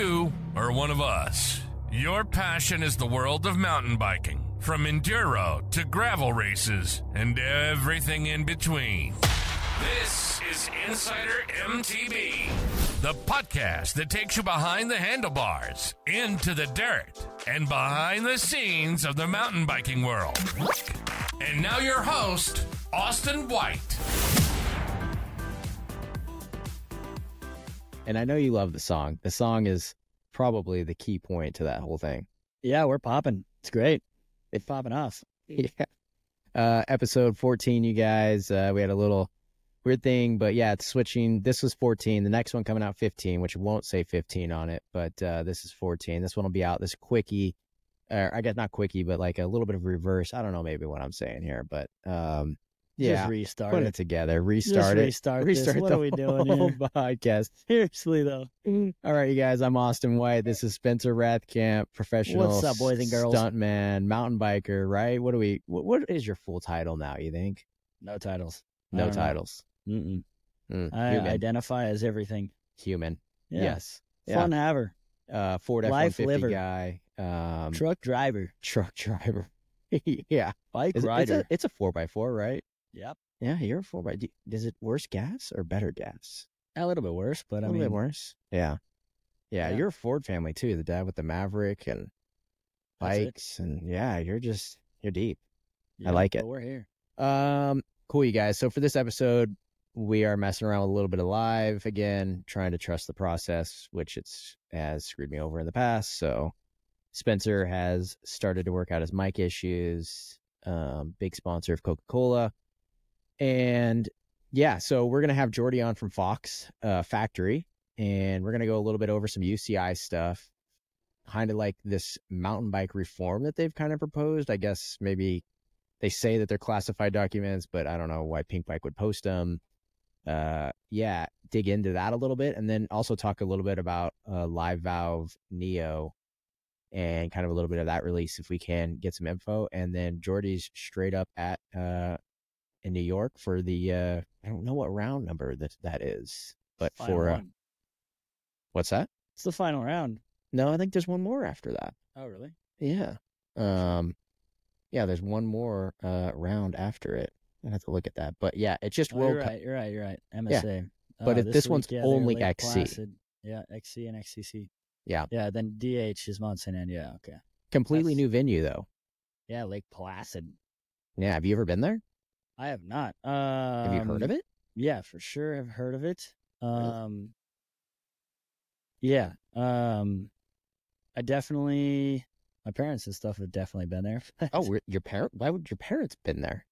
You are one of us. Your passion is the world of mountain biking, from enduro to gravel races and everything in between. This is Insider MTB, the podcast that takes you behind the handlebars, into the dirt, and behind the scenes of the mountain biking world. And now your host, Austin White. And I know you love the song. The song is probably the key point to that whole thing. Yeah, we're popping. It's great. It's popping off. Yeah. Episode 14, you guys. We had a little weird thing, but yeah, it's switching. This was 14. The next one coming out 15, which won't say 15 on it, but this is 14. This one will be out. This quickie, I guess not quickie, but like a little bit of reverse. I don't know maybe what I'm saying here, but yeah, Just restart put it. it together, restart it. Restart Restart this. What the are we doing whole here? podcast. Seriously, though. All right, you guys, I'm Austin White. This is Spencer Rathkamp, professional What's up, boys and girls? stuntman, mountain biker, right? What is your full title now, you think? No titles. I No don't know. titles. Mm-mm. I Human. identify as everything. Human. Yeah. Yes. Fun haver. Ford Life F-150 liver. guy. Truck driver. Truck driver. Yeah. Bike It's rider. a 4x4, right? Yep. Yeah, you're a 4x. Is it worse gas or better gas? A little bit worse, but A I little mean, bit worse. Yeah. Yeah, Yeah. you're a Ford family too. The dad with the Maverick and That's it. bikes, and yeah, you're deep. yeah, like it. But we're here. Cool, you guys. So for this episode, we are messing around with a little bit of live again, trying to trust the process, which has screwed me over in the past. So Spencer has started to work out his mic issues. Big sponsor of Coca-Cola. And yeah, so we're going to have Jordy on from Fox Factory, and we're going to go a little bit over some UCI stuff, kind of like this mountain bike reform that they've kind of proposed. I guess maybe they say that they're classified documents, but I don't know why Pink Bike would post them. Yeah, dig into that a little bit, and then also talk a little bit about Live Valve Neo and kind of a little bit of that release if we can get some info. And then Jordy's straight up at in New York for the I don't know what round number that is, but Final for one. what's that? It's the final round. No, I think there's one more after that. Oh, really? Yeah. Yeah, there's one more round after it. I have to look at that. But yeah, it's just Oh, World you're Cup. right. You're right. You're right. MSA. But if this one's they were only Lake XC. Placid. Yeah, XC and XCC. Yeah. Yeah, then DH is Mount St. Anne. Yeah, okay. Completely That's- new venue though. Yeah, Lake Placid. Yeah, have you ever been there? I have not. Have you heard of it? Yeah, for sure. I've heard of it. Really? Yeah. I definitely. My parents and stuff have definitely been there. Oh, why would your parents been there?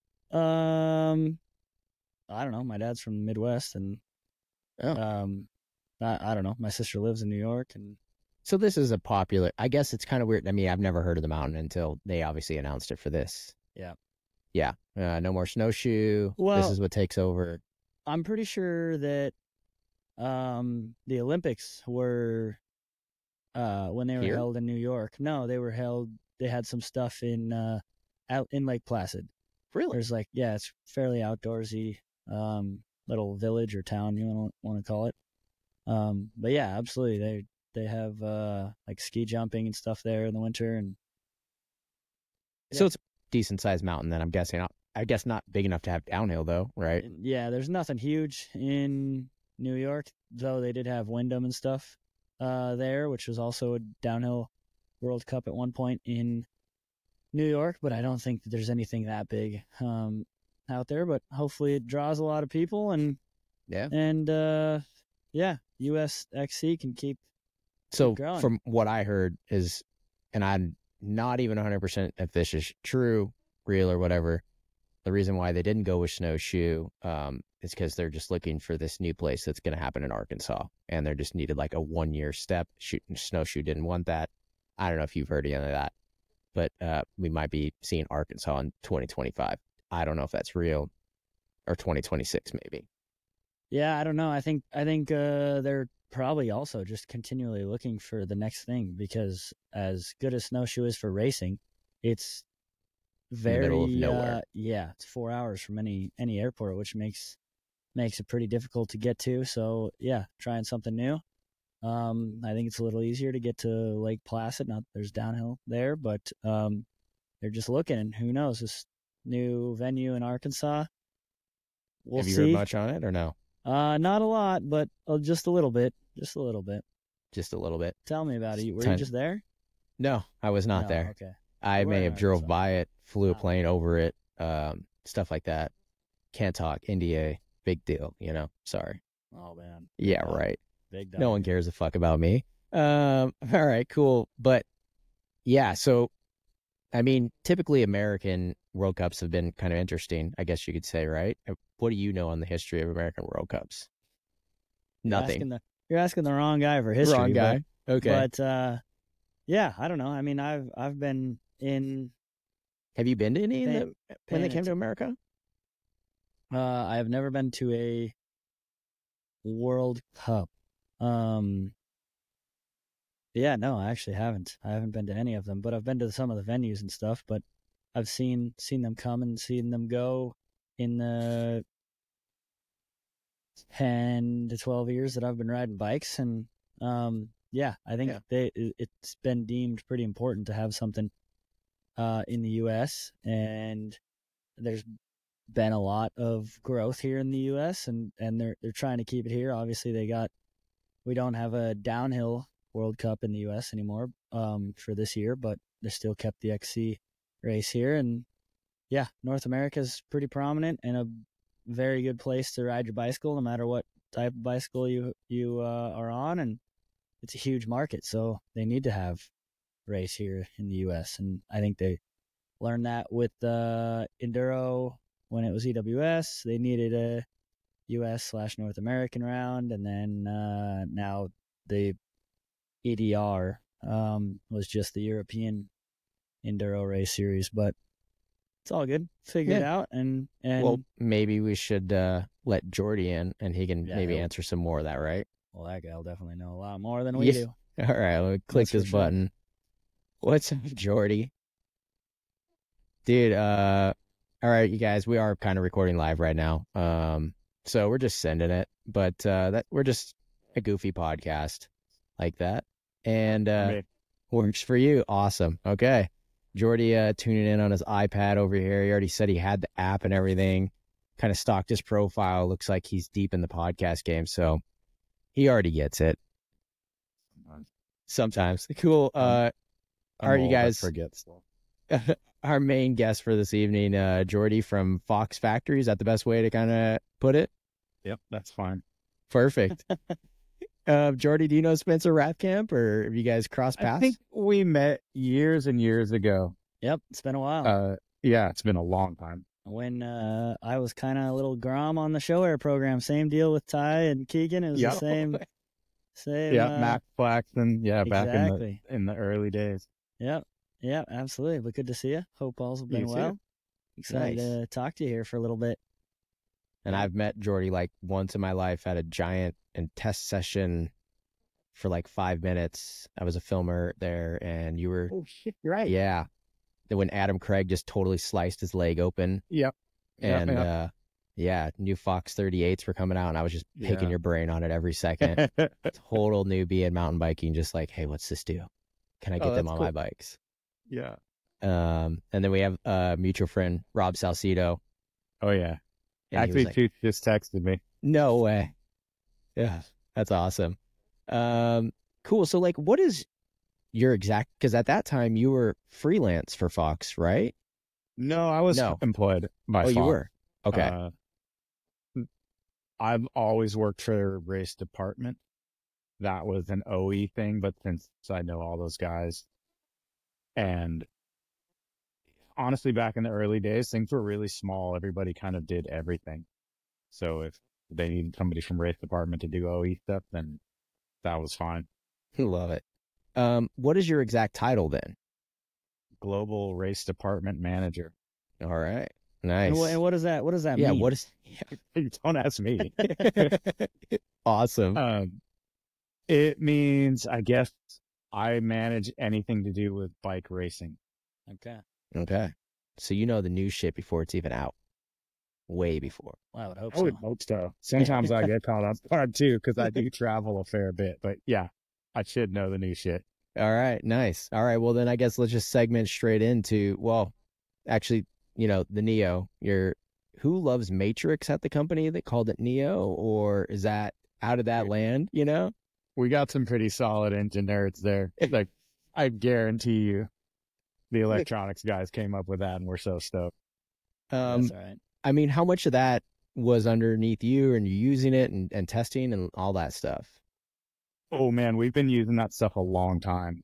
I don't know. My dad's from the Midwest, and Oh. I don't know. My sister lives in New York, and So this is a popular, I guess it's kind of weird. I mean, I've never heard of the mountain until they obviously announced it for this. Yeah. Yeah. No more snowshoe. This Well- is what takes over. I'm pretty sure that the Olympics were when they were Here? held in New York. No, they were held. They had some stuff in out in Lake Placid. Really? There's it's fairly outdoorsy little village or town you want to call it. But yeah, absolutely. They have like ski jumping and stuff there in the winter, and So Yeah. it's a decent sized mountain then, I'm guessing. I guess not big enough to have downhill though, right? yeah, there's nothing huge in New York, though they did have Wyndham and stuff there, which was also a downhill World Cup at one point in New York, but I don't think that there's anything that big out there, but hopefully it draws a lot of people, and Yeah. yeah, USXC can keep So growing. from what I heard is, and I'm not even 100% if this is true, real or whatever, the reason why they didn't go with snowshoe is because they're just looking for this new place that's going to happen in Arkansas, and they just needed like a 1-year step. Snowshoe didn't want that. I don't know if you've heard any of that, but we might be seeing Arkansas in 2025. I don't know if that's real, or 2026 maybe. Yeah, I don't know. I think they're probably also just continually looking for the next thing, because as good as snowshoe is for racing, it's very middle of nowhere. Yeah, it's 4 hours from any airport, which makes it pretty difficult to get to. So yeah, trying something new. I think it's a little easier to get to Lake Placid. Not that there's downhill there, but they're just looking, and who knows, this new venue in Arkansas. We'll Have you see. heard much on it or no? Not a lot, but just a little bit. Just a little bit. Just a little bit. Tell me about it. Were you Ton- just there? No, I was not No, there. Okay. I You were may in have drove Arkansas. by it, flew a Ah. plane over it, stuff like that. Can't talk. NDA, big deal, Sorry. Oh man. Yeah, dog. right. Big dog. No one cares a fuck about me. All right, cool. But yeah, so I mean, typically American World Cups have been kind of interesting, I guess you could say, right? What do you know on the history of American World Cups? Nothing. You're asking the wrong guy for history. Wrong guy. Okay. But yeah, I don't know. I mean, I've been in. Have you been to any Paying- when they paying came to America? I have never been to a World Cup. Yeah, no, I actually haven't. I haven't been to any of them, but I've been to some of the venues and stuff. But I've seen them come and seen them go in the 10 to 12 years that I've been riding bikes, and yeah, I think it's been deemed pretty important to have something in the U.S. and there's been a lot of growth here in the U.S. and they're trying to keep it here. Obviously, we don't have a downhill World Cup in the U.S. anymore for this year, but they still kept the XC race here. And yeah, North America is pretty prominent and a very good place to ride your bicycle, no matter what type of bicycle you are on. And it's a huge market, so they need to have race here in the U.S. And I think they learned that with Enduro when it was EWS. They needed a U.S./North American round, and then now the EDR was just the European Enduro race series. But it's all good. Figure it out, and well, maybe we should let Jordy in, and he can maybe he'll- answer some more of that, right? well, that guy'll definitely know a lot more than we do. All right, let me click That's for this sure. button. What's up, Jordy? Dude, all right, you guys, we are kind of recording live right now. So we're just sending it, but that we're just a goofy podcast like that. And works for you. Awesome. Okay. Jordy tuning in on his iPad over here. He already said he had the app and everything. Kind of stalked his profile. Looks like he's deep in the podcast game, so he already gets it. Sometimes. Cool. All right, you guys. Forget stuff. Our main guest for this evening, Jordy from Fox Factory. Is that the best way to kind of put it? Yep, that's fine. Perfect. Jordy, do you know Spencer Rathkamp, or have you guys crossed paths? I think we met years and years ago. Yep, it's been a while. Yeah, it's been a long time. When I was kind of a little Grom on the Show Air program, same deal with Ty and Keegan. It was the same. Yeah, Mac Flaxton. Yeah, exactly. back in the early days. Yep, absolutely. But good to see you. Hope all's been You too. well. Excited Nice. to talk to you here for a little bit. And I've met Jordy like once in my life at a giant and test session for like 5 minutes. I was a filmer there, and you were, Oh shit, you're right. yeah. Then when Adam Craig just totally sliced his leg open, Yep. and Yep. new Fox 38s were coming out, and I was just picking Yeah. your brain on it every second. Total newbie in mountain biking, just like, hey, what's this do? Can I get them that's on cool. my bikes? Yeah. And then we have a mutual friend, Rob Salcido. Oh yeah. And he was Actually, like, Tooth just texted me. no way. Yeah, that's awesome. Cool. So, like, what is your exact? Because at that time you were freelance for Fox, right? No, I was No. employed by Oh, Fox. you were. Okay. I've always worked for the race department. That was an OE thing, but since I know all those guys, and honestly, back in the early days, things were really small. Everybody kind of did everything. So if they needed somebody from race department to do OE stuff, then that was fine. Love it. What is your exact title then? Global race department manager. All right. Nice. And what does that? What does that yeah. mean? What is? Don't ask me. Awesome. It means, I guess, I manage anything to do with bike racing. Okay. Okay. So you know the new shit before it's even out. Way before. Well, I would hope I so. would hope so. Sometimes I get caught up guard too because I do travel a fair bit. But yeah, I should know the new shit. All right, nice. All right, well then I guess let's just segment straight into, well, actually, the Neo. Who loves Matrix at the company that called it Neo, or is that out of that land? We got some pretty solid engine nerds there. Like, I guarantee you, the electronics guys came up with that, and we're so stoked. That's all right. I mean, how much of that was underneath you and you using it and testing and all that stuff? Oh man, we've been using that stuff a long time.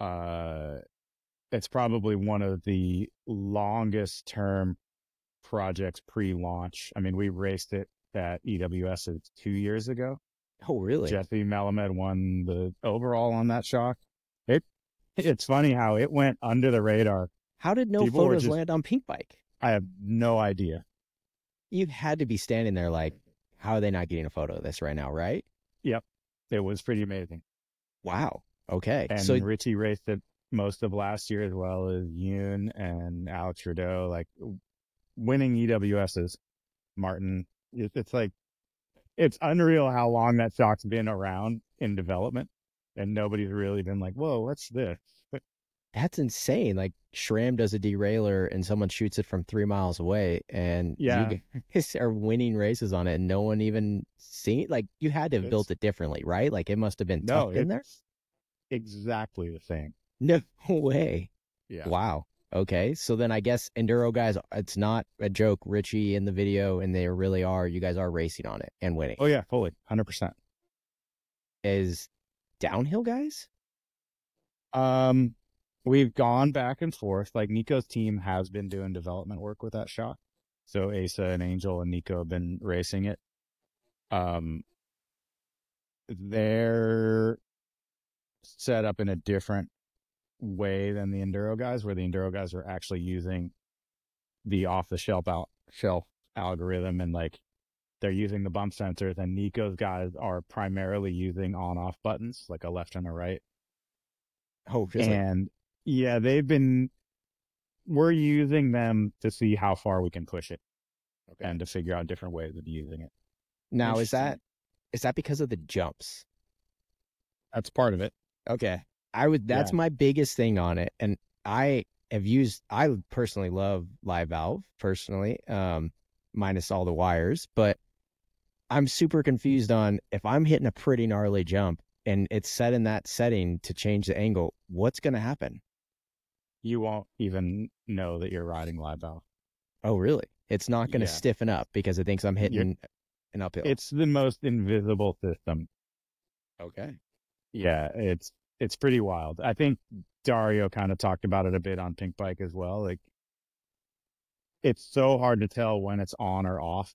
It's probably one of the longest term projects pre-launch. I mean, we raced it at EWS 2 years ago. Oh, really? Jesse Melamed won the overall on that shock. It's funny how it went under the radar. How did no People were photos just- land on Pink Bike? I have no idea. You had to be standing there like, how are they not getting a photo of this right now, right? It was pretty amazing. Wow. Okay. And So Richie raced it most of last year, as well as Yoon and Alex Trudeau, like winning EWSs. Martin, it's like, it's unreal how long that shock's been around in development, and nobody's really been like, whoa, what's this? that's insane. Like SRAM does a derailleur and someone shoots it from 3 miles away, and Yeah. you guys are winning races on it, and no one even seen. Like you had to have built it differently, right? Like it must have been No, tucked in there. it's exactly the same. No way. Yeah. Wow. Okay. So then I guess Enduro guys, it's not a joke. Richie in the video, and they really are. You guys are racing on it and winning. Oh yeah, fully, 100%. Is downhill guys? We've gone back and forth. Like Nico's team has been doing development work with that shock. So Asa and Angel and Nico have been racing it. They're set up in a different way than the Enduro guys, where the Enduro guys are actually using the off-the-shelf algorithm, and like they're using the bump sensors, and Nico's guys are primarily using on-off buttons, like a left and a right. Oh, really? And yeah, we're using them to see how far we can push it, and to figure out different ways of using it. Now, is that because of the jumps? That's part of it. Okay. That's Yeah. my biggest thing on it. And I personally love Live Valve personally, minus all the wires, but I'm super confused on if I'm hitting a pretty gnarly jump and it's set in that setting to change the angle, what's going to happen? You won't even know that you're riding Live Valve. Oh, really? It's not going to Yeah. stiffen up because it thinks I'm hitting an uphill. It's the most invisible system. okay. Yeah, it's pretty wild. I think Dario kind of talked about it a bit on Pink Bike as well. Like, it's so hard to tell when it's on or off.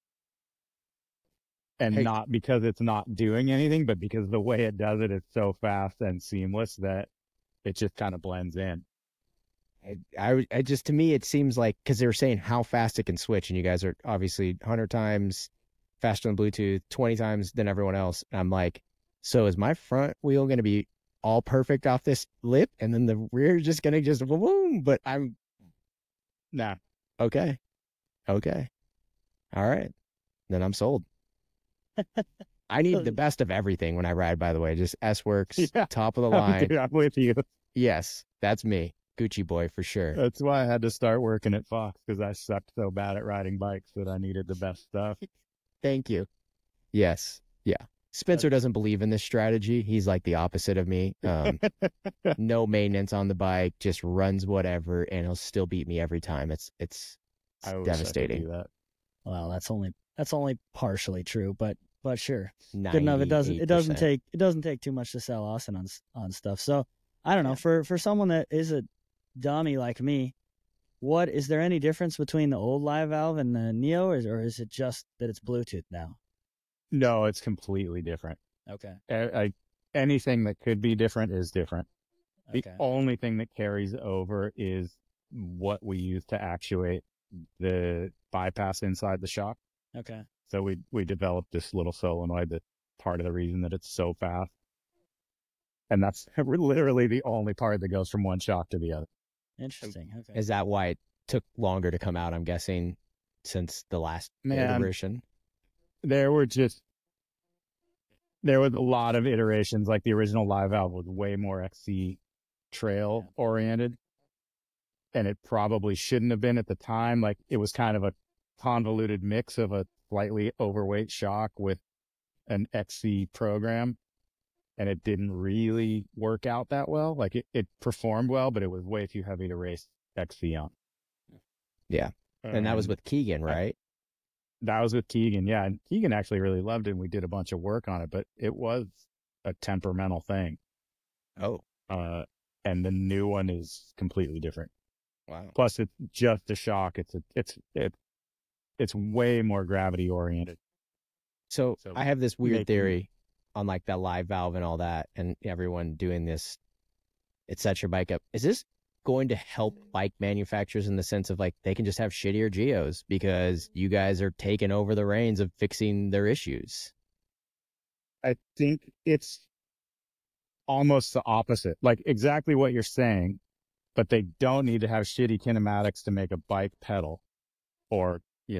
And Hey. not because it's not doing anything, but because the way it does it is so fast and seamless that it just kind of blends in. I just, to me, it seems like, because they were saying how fast it can switch, and you guys are obviously 100 times faster than Bluetooth, 20 times than everyone else. And I'm like, so is my front wheel going to be all perfect off this lip, and then the rear is just going to just boom? But I'm Nah. okay. All right. Then I'm sold. I need the best of everything when I ride, by the way. Just S-Works, Yeah. top of the line. Dude, I'm with you. Yes, that's me. Gucci boy for sure. That's why I had to start working at Fox, because I sucked so bad at riding bikes that I needed the best stuff. Thank you. Yes. Yeah. Spencer doesn't believe in this strategy. He's like the opposite of me. No maintenance on the bike, just runs whatever, and he'll still beat me every time. It's I wish I could devastating. do that. Well, that's only partially true, but sure. Good enough. It doesn't 98%. take too much to sell Austin on stuff. So I don't know, for someone that is a dummy like me, is there any difference between the old Live Valve and the Neo, or is it just that it's Bluetooth now? No, it's completely different. Okay. Anything that could be different is different. The Okay. only thing that carries over is what we use to actuate the bypass inside the shock. Okay. So we developed this little solenoid that's part of the reason that it's so fast. And that's literally the only part that goes from one shock to the other. Interesting. Okay. Is that why it took longer to come out, I'm guessing, since the last Man. iteration? There were just there was a lot of iterations. Like the original Live Valve was way more XC trail oriented, and it probably shouldn't have been at the time. Like it was kind of a convoluted mix of a slightly overweight shock with an XC program, and it didn't really work out that well. Like it performed well, but it was way too heavy to race XC on. Yeah. And that was with Keegan, right? That was with Keegan, yeah. And Keegan actually really loved it, and we did a bunch of work on it, but it was a temperamental thing. Oh. And the new one is completely different. Wow. Plus, it's just a shock. It's way more gravity oriented. So So I have this weird making- theory on like that Live Valve and all that, and everyone doing this. It sets your bike up. Is this going to help bike manufacturers in the sense of like they can just have shittier geos because you guys are taking over the reins of fixing their issues? I think it's almost the opposite, like exactly what you're saying, but they don't need to have shitty kinematics to make a bike pedal, or,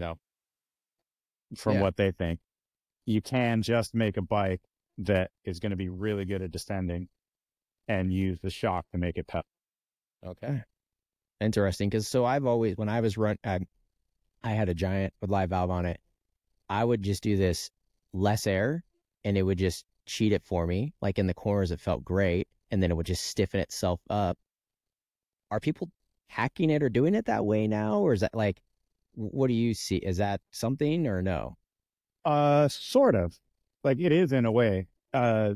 from Yeah. what they think. You can just make a bike that is going to be really good at descending and use the shock to make it pedal. Okay. Interesting. Because so I've always, when I was I had a Giant with Live Valve on it. I would just do this less air and it would just cheat it for me. Like in the corners, it felt great. And then it would just stiffen itself up. Are people hacking it or doing it that way now? Or is that like, what do you see? Is that something or no? Sort of. Like it is in a way. I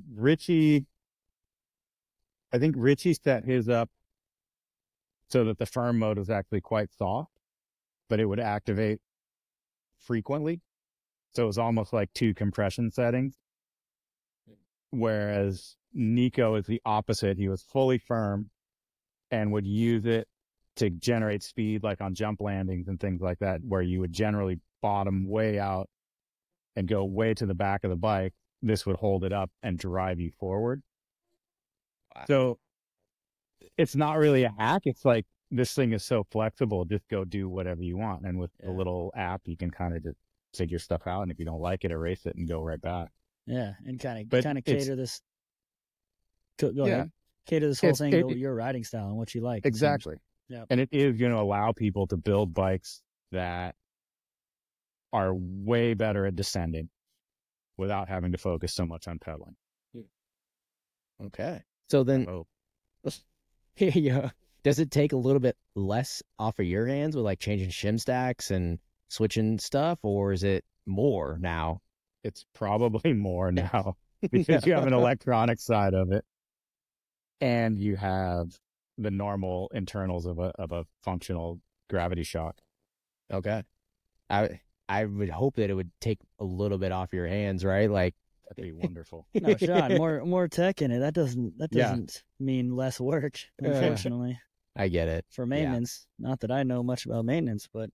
think Richie set his up so that the firm mode was actually quite soft, but it would activate frequently. So it was almost like two compression settings. Whereas Nico is the opposite. He was fully firm and would use it to generate speed, like on jump landings and things like that, where you would generally bottom way out and go way to the back of the bike. This would hold it up and drive you forward. Wow. So it's not really a hack. It's like this thing is so flexible, just go do whatever you want. And with the little app, you can kind of just figure stuff out. And if you don't like it, erase it and go right back. Yeah, and kind But of it's- cater this. Go Yeah. ahead. Cater this whole It's- thing it- to your riding style and what you like. it seems. Exactly. Yep. And it is going to allow people to build bikes that are way better at descending without having to focus so much on pedaling. Okay. So then, Oh, yeah, does it take a little bit less off of your hands with like changing shim stacks and switching stuff, or is it more now? it's probably more now because you have an electronic side of it and you have the normal internals of a functional gravity shock. Okay. I would hope that it would take a little bit off your hands, right? Like, That'd be wonderful. No, Sean, more tech in it. That doesn't Yeah. mean less work, unfortunately, I get it. for maintenance. Not that I know much about maintenance, but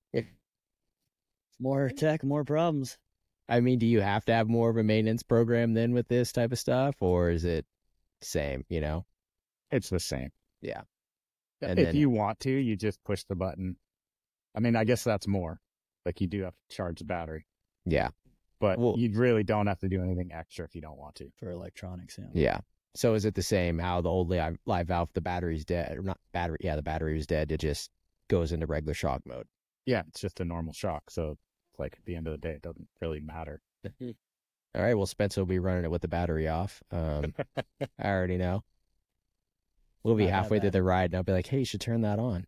more tech, more problems. I mean, do you have to have more of a maintenance program then with this type of stuff, or is it same, you know? It's the same. Yeah. And If then- you want to, you just push the button. I mean, I guess that's more. Like you do have to charge the battery, Yeah. but Well- you really don't have to do anything extra if you don't want to. For electronics, yeah. Yeah. So is it the same how the old Live Valve, the battery's dead, or not battery? Yeah, the battery was dead. It just goes into regular shock mode. Yeah, it's just a normal shock. So it's like at the end of the day, it doesn't really matter. All right. Well, Spencer will be running it with the battery off. I already know. We'll be Not that halfway through bad. the ride, and I'll be like, "Hey, you should turn that on."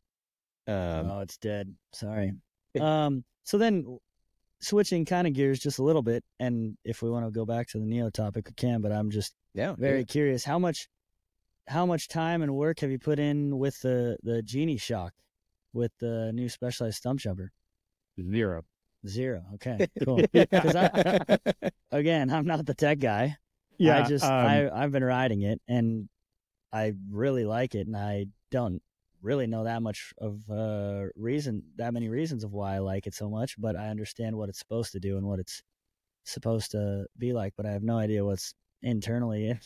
Oh, it's dead. Sorry. So then switching kind of gears just a little bit, and if we want to go back to the Neo topic, we can, but I'm just Yeah. very curious. How much time and work have you put in with the Genie shock with the new Specialized stump jumper? 0. 0. Okay, cool. 'Cause again, I'm not the tech guy. Yeah, I've been riding it and I really like it, and I don't really know that much of that many reasons of why I like it so much, but I understand what it's supposed to do and what it's supposed to be like, but I have no idea what's internally.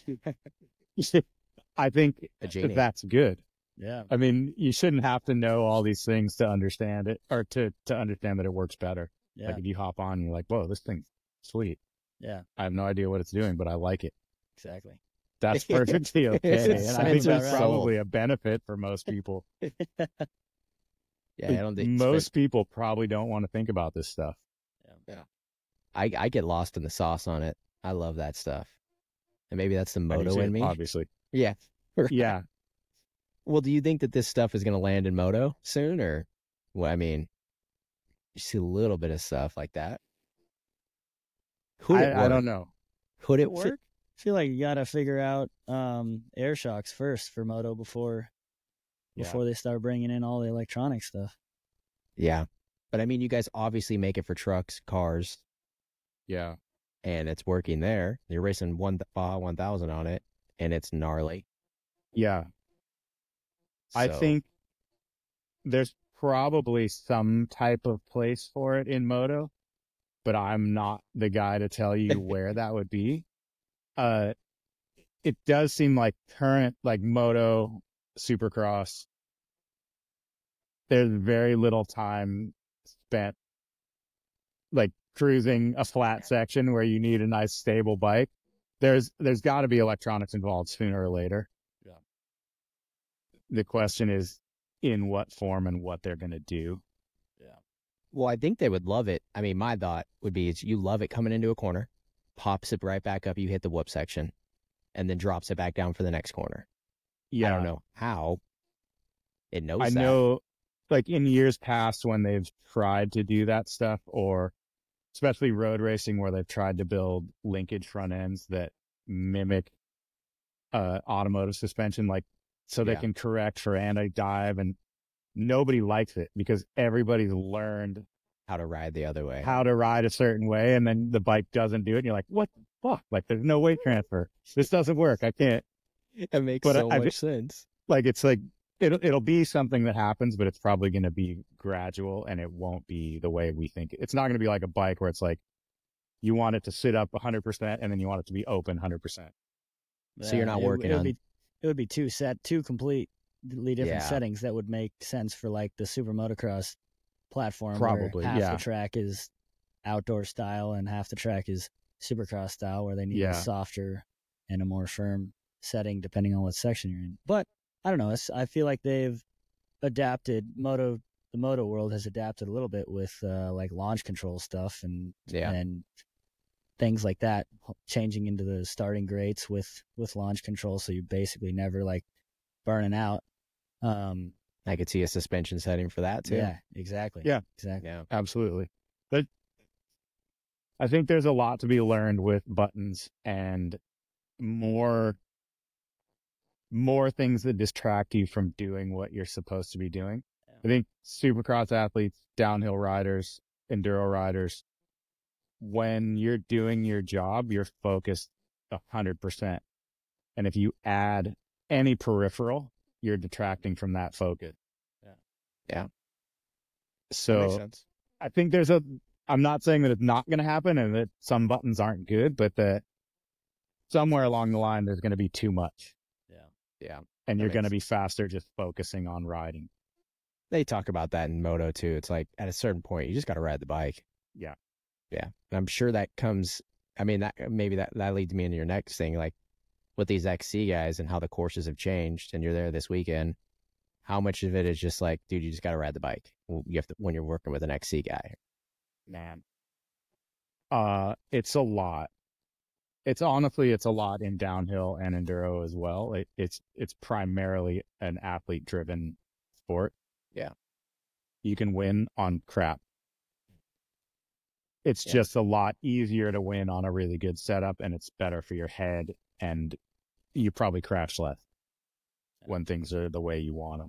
I think A Genie. that's good. Yeah. I mean, you shouldn't have to know all these things to understand it, or to understand that it works better. Yeah. Like if you hop on and you're like, whoa, this thing's sweet. Yeah, I have no idea what it's doing, but I like it. exactly. That's perfectly okay. And I think Sounds that's about right. probably a benefit for most people. Yeah, I don't think Most people probably don't want to think about this stuff. I get lost in the sauce on it. I love that stuff. And maybe that's the I do moto too, in me. obviously. Yeah. Yeah. Well, do you think that this stuff is going to land in moto soon, or? Well, I mean, you see a little bit of stuff like that. Could it work? I don't know. Could it work? Feel like you gotta figure out air shocks first for moto before they start bringing in all the electronic stuff. Yeah, but I mean, you guys obviously make it for trucks, cars, Yeah. and it's working there. You're racing Baja 1000 on it, and it's gnarly. Yeah. I So- think there's probably some type of place for it in moto, but I'm not the guy to tell you where that would be. It does seem like current, like moto, supercross, there's very little time spent like cruising a flat section where you need a nice stable bike. There's got to be electronics involved sooner or later. Yeah. The question is in what form and what they're going to do. Yeah. Well, I think they would love it. I mean, my thought would be is you love it coming into a corner, pops it right back up, you hit the whoop section, and then drops it back down for the next corner. Yeah. I don't know how it knows I that. know, like in years past when they've tried to do that stuff, or especially road racing where they've tried to build linkage front ends that mimic automotive suspension, like so they Yeah. can correct for anti-dive, and nobody likes it because everybody's learned How to ride the other way. how to ride a certain way, and then the bike doesn't do it, and you're like, what the fuck? Like, there's no weight transfer. This doesn't work. I can't. It makes But so I- much sense. Like, it's like it'll be something that happens, but it's probably going to be gradual, and it won't be the way we think. It's not going to be like a bike where it's like you want it to sit up 100% and then you want it to be open 100%. So you're not working it would on- Be, it would be two completely different Yeah. settings that would make sense for like the super motocross platform. Probably, where half yeah. the track is outdoor style and half the track is supercross style, where they need Yeah. a softer and a more firm setting depending on what section you're in. But I don't know. I feel like they've adapted the moto world has adapted a little bit with like launch control stuff and things like that, changing into the starting grates with launch control, so you're basically never like burning out. I could see a suspension setting for that too. Yeah, exactly. Yeah. Exactly. Yeah. Absolutely. But I think there's a lot to be learned with buttons and more things that distract you from doing what you're supposed to be doing. Yeah. I think supercross athletes, downhill riders, enduro riders, when you're doing your job, you're focused 100%. And if you add any peripheral, you're detracting from that focus. Yeah. So Makes sense. I think I'm not saying that it's not going to happen and that some buttons aren't good, but that somewhere along the line, there's going to be too much. Yeah. And you're That going to makes- be faster just focusing on riding. They talk about that in moto too. It's like at a certain point, you just got to ride the bike. Yeah. Yeah. And I'm sure that comes, I mean, that leads me into your next thing, like with these XC guys and how the courses have changed, and you're there this weekend. How much of it is just like, dude, you just got to ride the bike. You have to, when you're working with an XC guy. Man. It's a lot. It's a lot in downhill and enduro as well. It's primarily an athlete driven sport. Yeah. You can win on crap. It's Yeah. just a lot easier to win on a really good setup, and it's better for your head, and you probably crash less when things are the way you want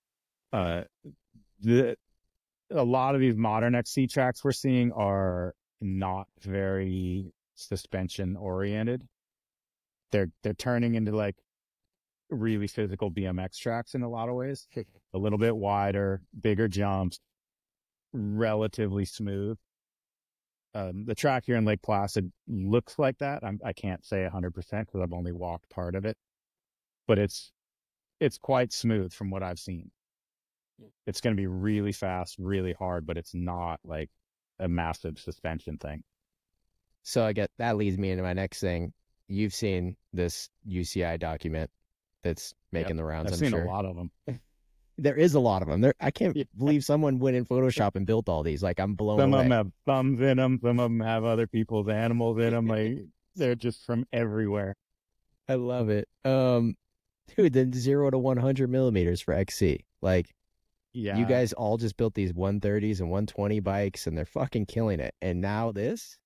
them. A lot of these modern XC tracks we're seeing are not very suspension oriented. They're turning into like really physical BMX tracks in a lot of ways. A little bit wider, bigger jumps, relatively smooth. The track here in Lake Placid looks like that. I can't say 100% because I've only walked part of it, but it's quite smooth from what I've seen. It's going to be really fast, really hard, but it's not like a massive suspension thing. So I get that leads me into my next thing. You've seen this UCI document that's making the rounds. I've I'm seen sure a lot of them. there is a lot of them. There, I can't Yeah. believe someone went in Photoshop and built all these. Like I'm blown Some away. of them have thumbs in them. Some of them have other people's animals in them. Like they're just from everywhere. I love it. Dude, then 0 to 100 millimeters for XC. Like Yeah. you guys all just built these 130s and 120 bikes, and they're fucking killing it. And now this.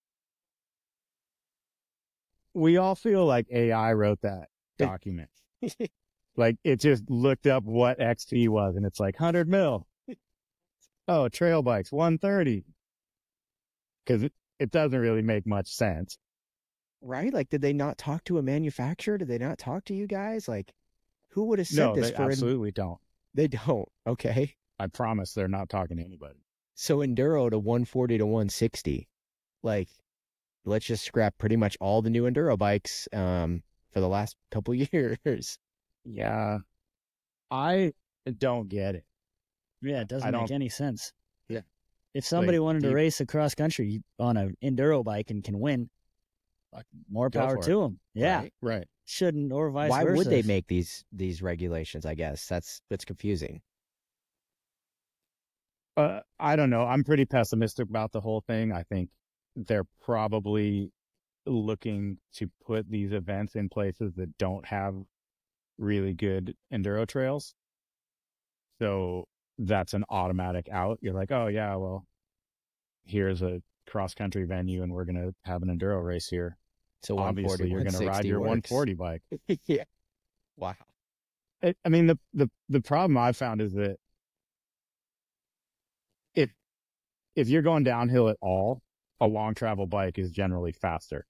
We all feel like AI wrote that document. Like it just looked up what XT was, and it's like 100 mil. Oh, trail bikes 130. Because it doesn't really make much sense. Right? Like, did they not talk to a manufacturer? Did they not talk to you guys? Like, who would have said No, this they for? absolutely don't. They don't. Okay. I promise they're not talking to anybody. So Enduro to 140 to 160. Like, let's just scrap pretty much all the new Enduro bikes for the last couple years. Yeah. I don't get it. Yeah, it doesn't I make don't- any sense. Yeah. If somebody Like, wanted to you- race across country on an enduro bike and can win, fuck, more Go power for it. to them. Yeah, Right? Right. shouldn't or vice Why versa. would they make these regulations? I guess that's confusing. I don't know. I'm pretty pessimistic about the whole thing. I think they're probably looking to put these events in places that don't have really good enduro trails. So that's an automatic out. You're like, oh yeah, well, here's a cross country venue and we're going to have an enduro race here. So Obviously 140, you're going to ride 160 your works. 140 bike. Yeah. Wow. I mean, the problem I've found is that if you're going downhill at all, a long travel bike is generally faster.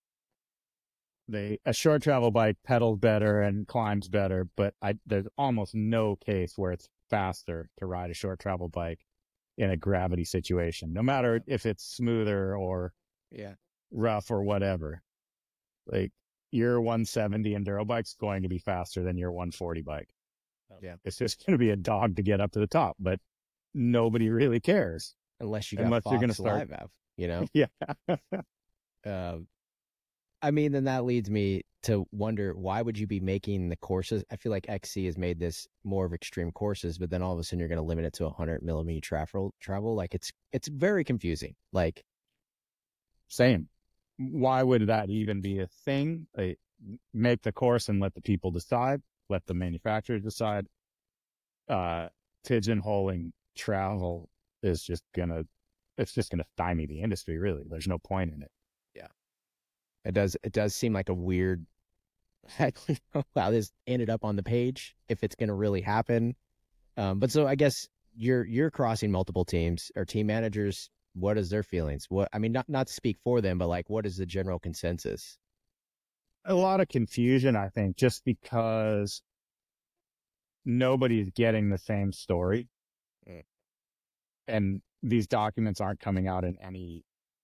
A short travel bike pedals better and climbs better, but there's almost no case where it's faster to ride a short travel bike in a gravity situation, no matter if it's smoother or Yeah. rough or whatever. Like your 170 enduro bike's going to be faster than your 140 bike. Yeah. It's just going to be a dog to get up to the top, but nobody really cares. Unless you got Unless Fox you're gonna start- Live app, you know? Yeah. I mean, then that leads me to wonder, why would you be making the courses? I feel like XC has made this more of extreme courses, but then all of a sudden you're going to limit it to 100 millimeter travel. Like it's very confusing. Like, Same. Why would that even be a thing? Make the course and let the people decide. Let the manufacturers decide. Pigeonholing travel is just gonna stymie the industry. Really, there's no point in it. it does seem like a weird, I don't know how this ended up on the page, if it's going to really happen. But so I guess you're crossing multiple teams or team managers. What is their feelings? What, I mean, not to speak for them, but like, what is the general consensus? A lot of confusion, I think, just because nobody's getting the same story. Mm. And these documents aren't coming out in any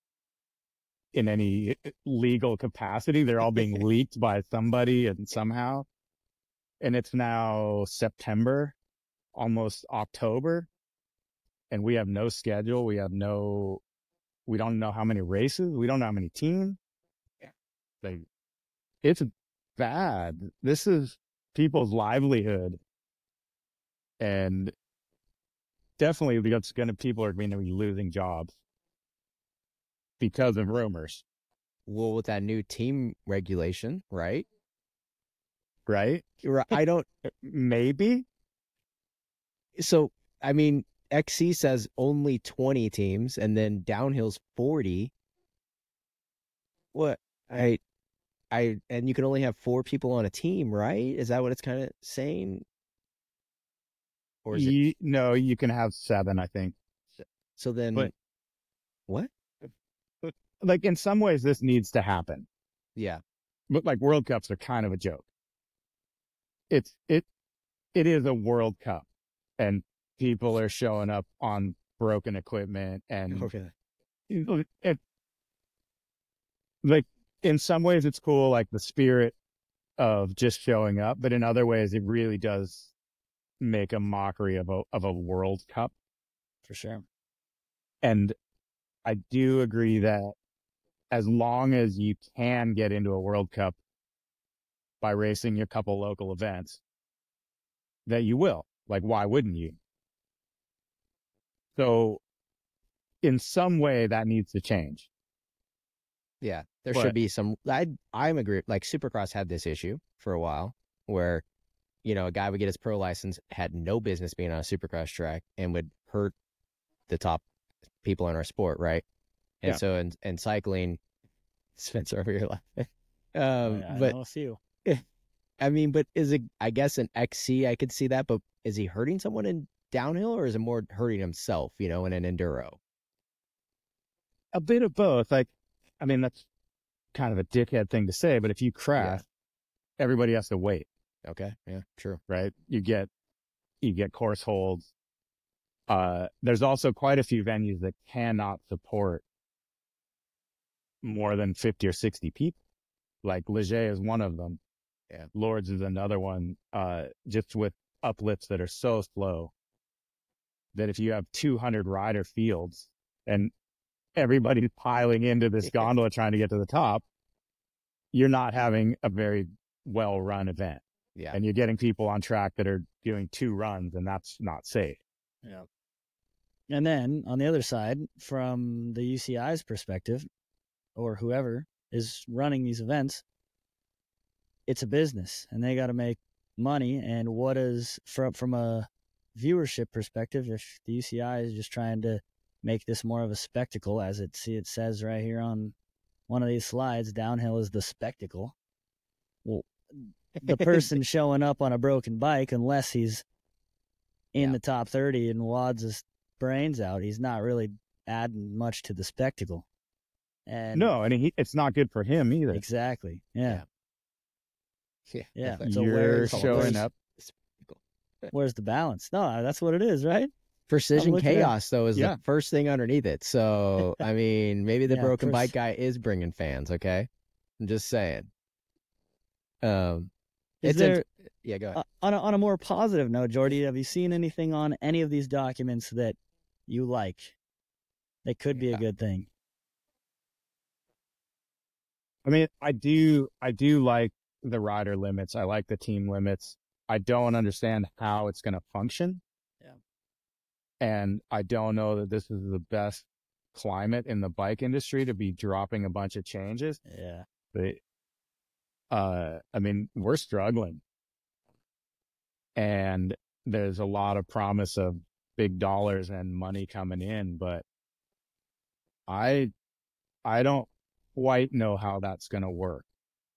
legal capacity. They're all being leaked by somebody and somehow. And it's now September, almost October, and we have no schedule. We don't know how many races. We don't know how many teams. Like, it's bad. This is people's livelihood. And definitely people are going to be losing jobs because of rumors, Well, with that new team regulation, right? right? I don't. Maybe. So I mean, XC says only 20 teams, and then downhill's 40. What and you can only have 4 people on a team, right? Is that what it's kind of saying? Or is it No, you can have 7, I think. so then? but- What? Like, in some ways, this needs to happen. Yeah, But like World Cups are kind of a joke. It is a World Cup, and people are showing up on broken equipment, and okay. like in some ways it's cool, like the spirit of just showing up, but in other ways it really does make a mockery of a World Cup. for sure. And I do agree that as long as you can get into a World Cup by racing a couple local events, that you will. Like, why wouldn't you? So in some way that needs to change. Yeah, there But- should be some. I'm agree. Like Supercross had this issue for a while, where a guy would get his pro license, had no business being on a Supercross track, and would hurt the top people in our sport, right? And Yeah. so in cycling, Spencer over here laughing. I But know a few. I mean, but is it? I guess an XC, I could see that. But is he hurting someone in downhill, or is it more hurting himself? In an enduro. A bit of both. Like, I mean, that's kind of a dickhead thing to say, but if you crash, everybody has to wait, Okay, yeah, true. right? You get course holds. There's also quite a few venues that cannot support more than 50 or 60 people. Like Leger is one of them. Yeah. Lords is another one, just with uplifts that are so slow that if you have 200 rider fields and everybody's piling into this gondola trying to get to the top, you're not having a very well-run event. Yeah, And you're getting people on track that are doing 2 runs, and that's not safe. Yeah. And then on the other side, from the UCI's perspective, or whoever is running these events, it's a business and they got to make money. And what is from a viewership perspective, if the UCI is just trying to make this more of a spectacle, as it says right here on one of these slides, downhill is the spectacle. Well, the person showing up on a broken bike, unless he's in the top 30 and wads his brains out, he's not really adding much to the spectacle. And No, and it's not good for him either. exactly. Yeah. Yeah. So You're where's showing up. Where's the balance? No, that's what it is, right? Precision looking at- chaos, though, is Yeah. the first thing underneath it. So, I mean, maybe the Yeah, broken bike guy is bringing fans. Okay, I'm just saying. Is It's there yeah. Go ahead. on a more positive note, Jordy? Have you seen anything on any of these documents that you like? That could be a good thing. I mean, I do like the rider limits. I like the team limits. I don't understand how it's going to function. Yeah. And I don't know that this is the best climate in the bike industry to be dropping a bunch of changes. Yeah. But, I mean, we're struggling. And there's a lot of promise of big dollars and money coming in, but I don't quite know how that's going to work.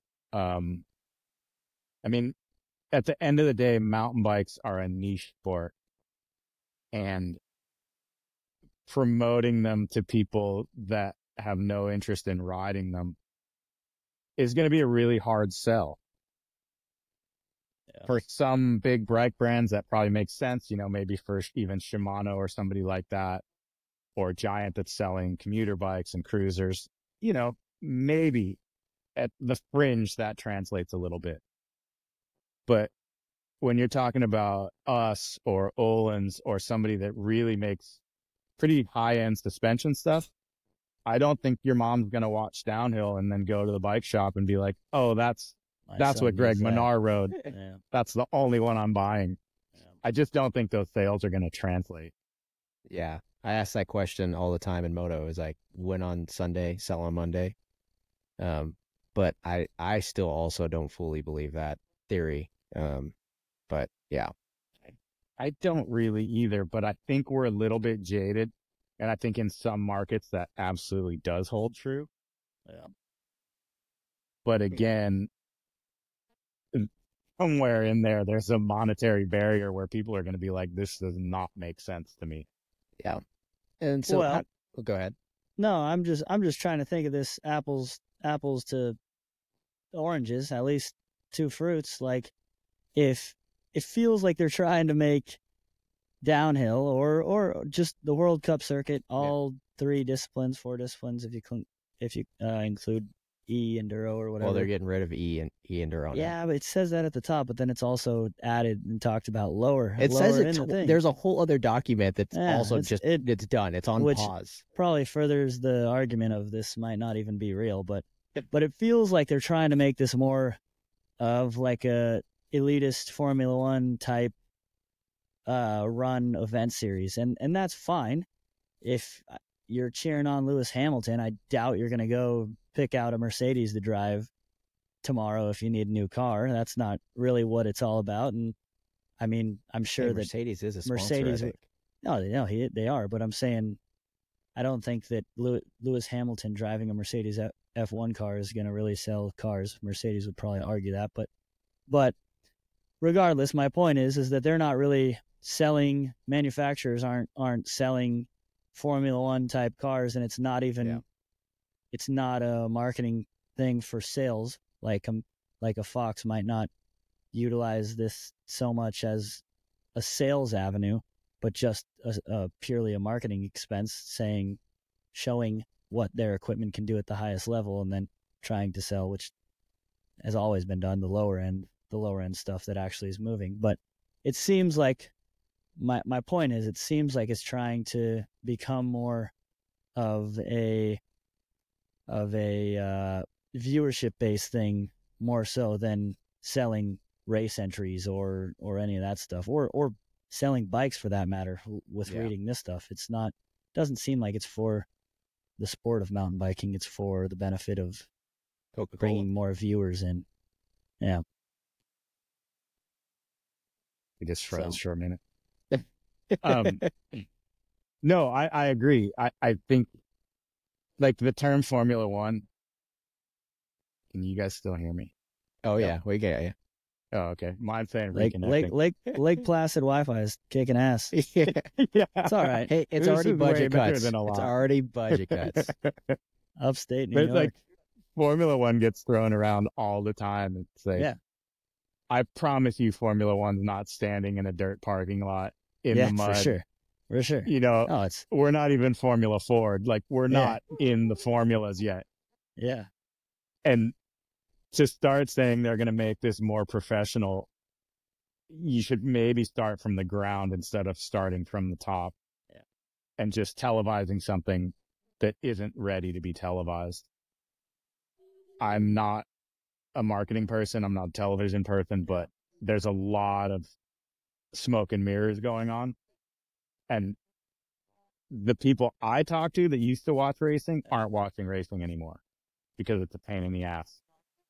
I mean, at the end of the day, mountain bikes are a niche sport, and promoting them to people that have no interest in riding them is going to be a really hard sell. Yeah. For some big bike brands, that probably makes sense, maybe for even Shimano or somebody like that, or Giant that's selling commuter bikes and cruisers, maybe at the fringe that translates a little bit. But when you're talking about us or Öhlins or somebody that really makes pretty high-end suspension stuff, I don't think your mom's going to watch downhill and then go to the bike shop and be like, oh, that's My son what Greg does that. Menard rode. Yeah. That's the only one I'm buying. Yeah. I just don't think those sales are going to translate. Yeah, I ask that question all the time in moto. Is like, win on Sunday, sell on Monday. But I still also don't fully believe that theory. But yeah, I don't really either, but I think we're a little bit jaded. And I think in some markets that absolutely does hold true. Yeah. But again, somewhere in there's a monetary barrier where people are going to be like, this does not make sense to me. yeah. And so, Well- go ahead. No, I'm just trying to think of this apples to oranges, at least 2 fruits. Like, if it feels like they're trying to make downhill or just the World Cup circuit, all 3 disciplines, 4 disciplines, if you include E Enduro or whatever. Well, they're getting rid of E Enduro. Yeah, but it says that at the top, but then it's also added and talked about lower. It lower says in it's the thing. there's a whole other document that's Yeah, also it's- just it- it's done. It's on which- pause. Probably furthers the argument of this might not even be real, but it feels like they're trying to make this more of like a elitist Formula One type run event series, and that's fine. If you're cheering on Lewis Hamilton, I doubt you're going to go pick out a Mercedes to drive tomorrow if you need a new car. That's not really what it's all about. And I mean, I'm sure that Mercedes is a sponsor. Mercedes- I think. no, they are. But I'm saying, I don't think that Lewis Hamilton driving a Mercedes F1 car is going to really sell cars. Mercedes would probably argue that, but regardless, my point is that they're not really selling. Manufacturers aren't selling Formula One type cars, and it's not even it's not a marketing thing for sales. Like a Fox might not utilize this so much as a sales avenue, but just a purely a marketing expense, showing what their equipment can do at the highest level, and then trying to sell, which has always been done, the lower end stuff that actually is moving. But it seems like my point is, it seems like it's trying to become more of a viewership based thing, more so than selling race entries or any of that stuff, or selling bikes for that matter. With reading this stuff, it's not, doesn't seem like it's for the sport of mountain biking. It's for the benefit of Coca-Cola. bringing more viewers in. Yeah. We just froze So. for a minute. No, I agree. I think, like, the term Formula One. Can you guys still hear me? Oh yeah, we get you. Oh, okay. Mine's saying Lake reconnecting. Placid Wi-Fi is kicking ass. Yeah. It's all right. Hey, it's This already is way budget better cuts. than a It's lot. already budget cuts. Upstate New But York. like, Formula One gets thrown around all the time. It's like, Yeah. I promise you, Formula One's not standing in a dirt parking lot in yeah, the mud. for sure. You know, Oh, it's we're not even Formula Ford. Like, we're Yeah. not in the formulas yet. yeah, And to start saying they're going to make this more professional, you should maybe start from the ground instead of starting from the top. Yeah. And just televising something that isn't ready to be televised. I'm not a marketing person. I'm not a television person, but there's a lot of smoke and mirrors going on. And the people I talk to that used to watch racing aren't watching racing anymore because it's a pain in the ass.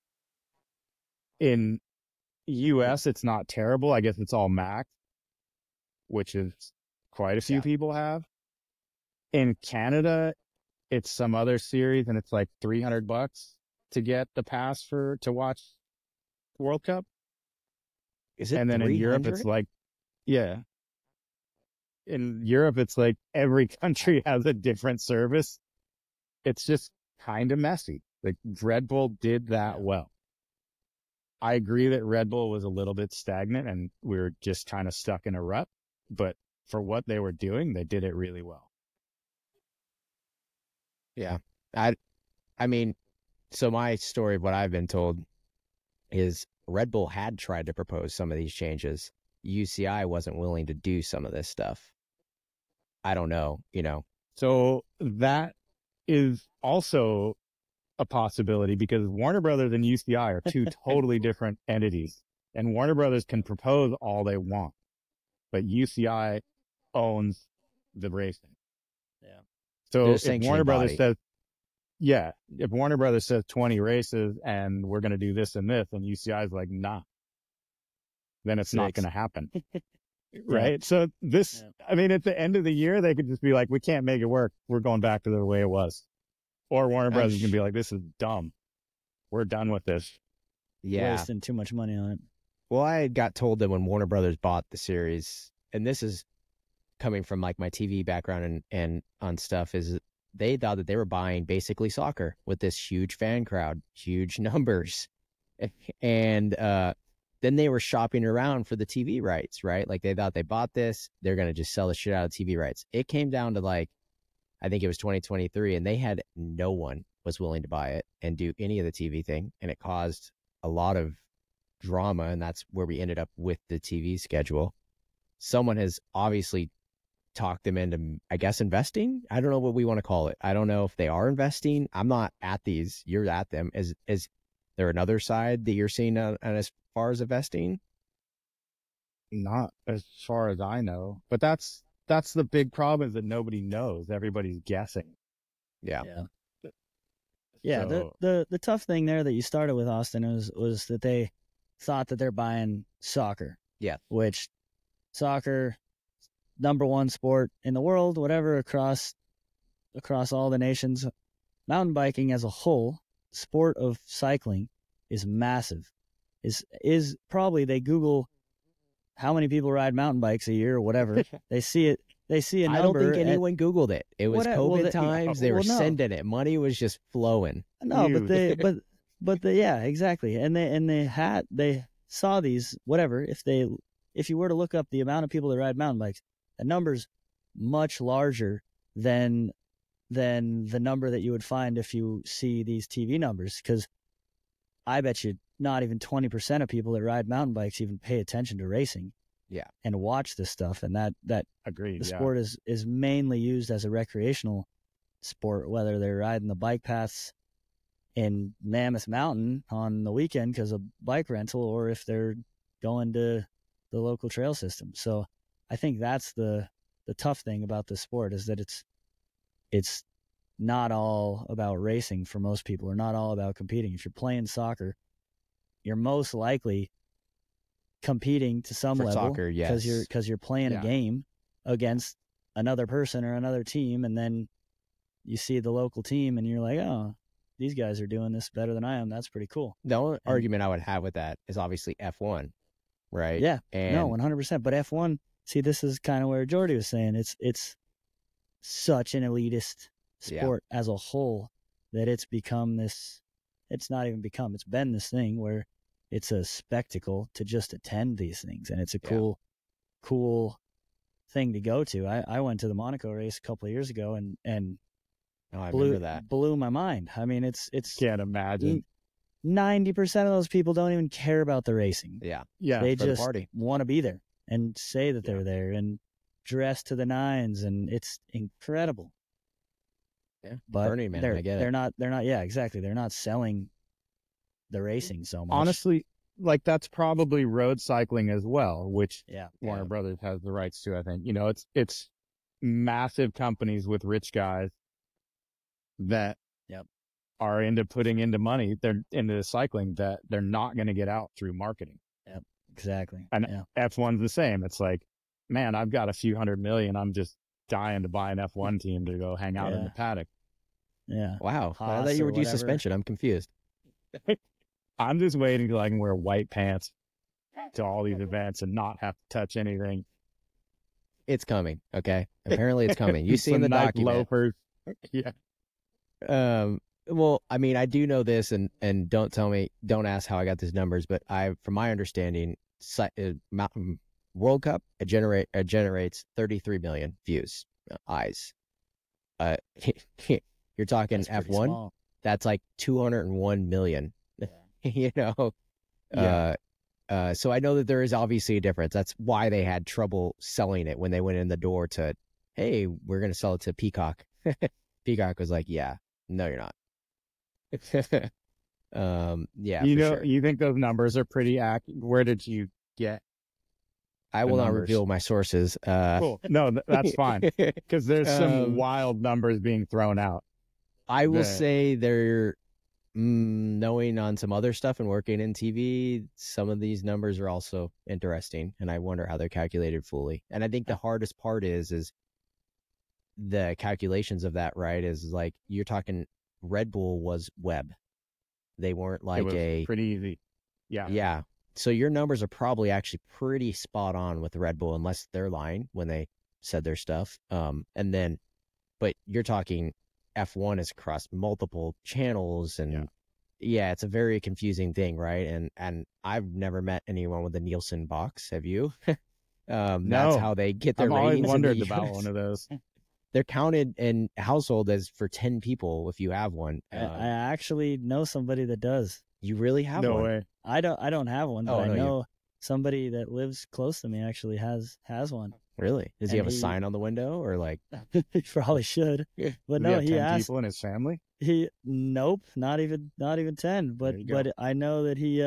In US, it's not terrible. I guess it's all Mac, which is quite a few Yeah. people have. In Canada, it's some other series and it's like $300 to get the pass to watch World Cup. Is it? And then in Europe, 300? it's like, yeah. In Europe, it's like every country has a different service. It's just kind of messy. Like, Red Bull did that well. I agree that Red Bull was a little bit stagnant and we were just kind of stuck in a rut, but for what they were doing, they did it really well. Yeah. I mean, so my story of what I've been told is Red Bull had tried to propose some of these changes. UCI wasn't willing to do some of this stuff. I don't know, So that is also a possibility because Warner Brothers and UCI are two totally different entities, and Warner Brothers can propose all they want, but UCI owns the racing. Yeah. So They're a if sanctioning Warner Brothers body. says, if Warner Brothers says 20 races and we're going to do this and this, and UCI is like, nah, then it's not 6. going to happen. Right. So I mean, at the end of the year, they could just be like, we can't make it work. We're going back to the way it was. Or Warner Brothers can be like, this is dumb. We're done with this. Yeah. Wasting too much money on it. Well, I got told that when Warner Brothers bought the series, and this is coming from like my TV background and on stuff, is they thought that they were buying basically soccer with this huge fan crowd, huge numbers. And then they were shopping around for the TV rights, right? Like they thought they bought this, they're going to just sell the shit out of TV rights. It came down to like I think it was 2023, and they had no one was willing to buy it and do any of the TV thing, and it caused a lot of drama, and that's where we ended up with the TV schedule. Someone has obviously talked them into, I guess, investing. I don't know what we want to call it. I don't know if they are investing. I'm not at these. You're at them. Is there another side that you're seeing on as far as investing? Not as far as I know, but that's the big problem, is that nobody knows. Everybody's guessing. Yeah. Yeah. So, The tough thing there that you started with, Austin, was that they thought that they're buying soccer. Yeah. Which soccer, #1 sport in the world, whatever, across all the nations. Mountain biking as a whole, sport of cycling, is massive. Is probably, they Google how many people ride mountain bikes a year or whatever. They see it. They see a number. I don't think anyone Googled it. It was COVID times. They were no. sending it. Money was just flowing. No, Huge. but yeah, exactly. And they saw these, whatever. If you were to look up the amount of people that ride mountain bikes, the number's much larger than the number that you would find if you see these TV numbers. Because I bet you not even 20% of people that ride mountain bikes even pay attention to racing. Yeah. And watch this stuff. And that agreed. the sport is mainly used as a recreational sport, whether they're riding the bike paths in Mammoth Mountain on the weekend because of bike rental, or if they're going to the local trail system. So I think that's the tough thing about this sport, is that it's not all about racing for most people, or not all about competing. If you're playing soccer, you're most likely competing to some For level, soccer, yes. because you're playing Yeah. a game against another person or another team, and then you see the local team and you're like, oh, these guys are doing this better than I am. That's pretty cool. The only argument I would have with that is obviously F1, right? Yeah, And no, 100%. But F1, see, this is kind of where Jordy was saying, it's such an elitist sport as a whole that it's become this. It's not even become. It's been this thing where it's a spectacle to just attend these things, and it's a cool thing to go to. I went to the Monaco race a couple of years ago, and Oh, I remember that. blew my mind. I mean, it's Can't imagine. 90% of those people don't even care about the racing. Yeah. Yeah. They for the just party. want to be there and say that they're there and dress to the nines, and it's incredible. Yeah. But Burning Man, they're, I get they're it. not. They're not. Yeah, exactly. They're not selling the racing so much. Honestly, like, that's probably road cycling as well, which yeah. Warner Brothers has the rights to, I think. You know, it's massive companies with rich guys that are into putting into money. They're into cycling that they're not going to get out through marketing. Exactly. And yeah. F1's the same. It's like, man, I've got a few $100 million. I'm just dying to buy an F1 team to go hang out in the paddock. Yeah. Wow. I Haas thought you or were due whatever. suspension. I'm confused. I'm just waiting till I can wear white pants to all these events and not have to touch anything. It's coming. Okay. Apparently it's coming. You see in Some the nice document. loafers. Yeah. Well, I mean, I do know this, and don't ask how I got these numbers, but from my understanding, Mountain World Cup, it generates 33 million views, eyes. You're talking That's pretty F1, small. that's like 201 million. You know, so I know that there is obviously a difference. That's why they had trouble selling it when they went in the door to, hey, we're going to sell it to Peacock. Peacock was like, yeah, no, you're not. Yeah, You for know, sure. you think those numbers are pretty accurate? Where did you get? I will not numbers. reveal my sources. Cool. No, that's fine. Because there's some Um, wild numbers being thrown out. I will that- say they're knowing on some other stuff and working in TV, some of these numbers are also interesting, and I wonder how they're calculated fully. And I think the hardest part is the calculations of that, right? Is like you're talking Red Bull was web. They weren't It like was pretty easy. Yeah. yeah. So your numbers are probably actually pretty spot on with Red Bull, unless they're lying when they said their stuff. And then, but you're talking F1 is across multiple channels, and yeah, it's a very confusing thing, right? And I've never met anyone with a Nielsen box. Have you? That's No. how they get their I've always ratings in wondered the about US. one of those. they're counted in household as for 10 people if you have one. I actually know somebody that does. You really have No one? way. I don't have one, but Oh, I no, you- know somebody that lives close to me actually has one. Really? Does he And have a he- sign on the window or like? He probably should. Yeah. But Does no, have he 10 asked. people in his family. Nope, not even 10. There you go. But I know that he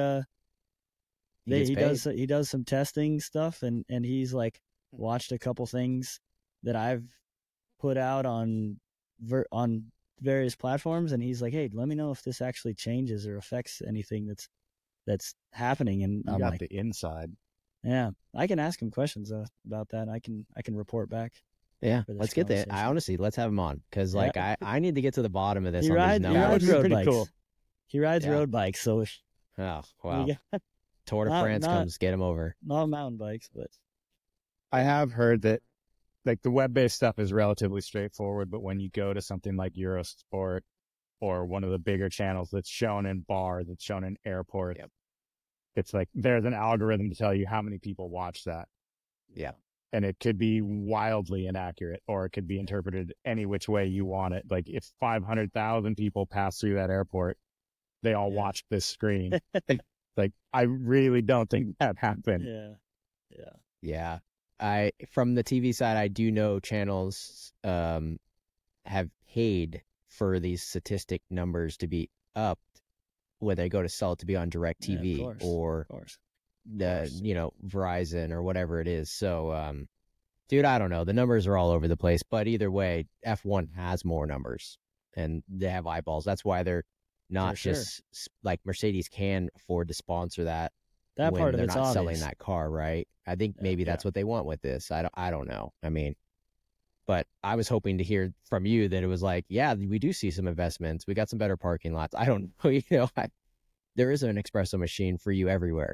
He gets he does some testing stuff, and he's like watched a couple things that I've put out on various platforms, and he's like, hey, let me know if this actually changes or affects anything that's happening. And You I'm got like, the inside. yeah, I can ask him questions about that. I can report back. Yeah, for this let's get that. conversation. Honestly, let's have him on because Yeah. like I need to get to the bottom of this. He on rides these he numbers. rides That would road be pretty bikes. cool. He rides Yeah. road bikes, so Oh we wow! got- Tour de not- France not- comes, get him over. not mountain bikes, but I have heard that like the web-based stuff is relatively straightforward, but when you go to something like Eurosport or one of the bigger channels that's shown in bars, that's shown in airports, Yep. it's like there's an algorithm to tell you how many people watch that. Yeah. And it could be wildly inaccurate, or it could be interpreted any which way you want it. Like if 500,000 people pass through that airport, they all Yeah. watch this screen. Like, I really don't think that happened. yeah. Yeah. From the TV side, I do know channels have paid for these statistic numbers to be upped when they go to sell it to be on direct Yeah, of TV course. or Of course. the Verizon or whatever it is. So dude, I don't know. The numbers are all over the place, but either way, F1 has more numbers and they have eyeballs. That's why they're not For sure. just like Mercedes can afford to sponsor that That when part of they're it's not obvious. selling that car, right? I think Yeah. maybe that's what they want with this. I don't know. I mean, but I was hoping to hear from you that it was like, yeah, we do see some investments. We got some better parking lots. I don't know, there is an espresso machine for you everywhere,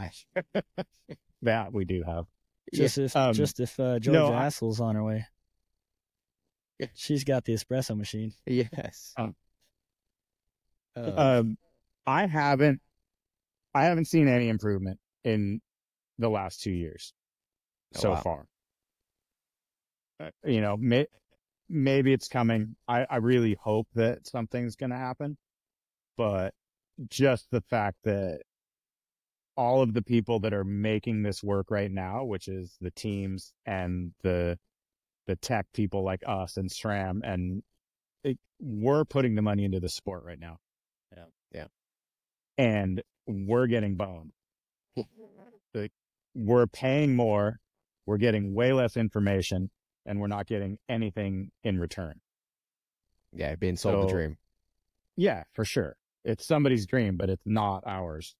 That we do have. Just if Georgia no, Assle's on her way. She's got the espresso machine. Yes. I haven't seen any improvement in the last 2 years Oh, so wow. far. Maybe it's coming. I really hope that something's going to happen, but just the fact that all of the people that are making this work right now, which is the teams and the tech people like us and SRAM, and we're putting the money into the sport right now. Yeah. And we're getting boned. Like, we're paying more, we're getting way less information, and we're not getting anything in return. Yeah, being sold the So- dream. Yeah, for sure. It's somebody's dream, but it's not ours.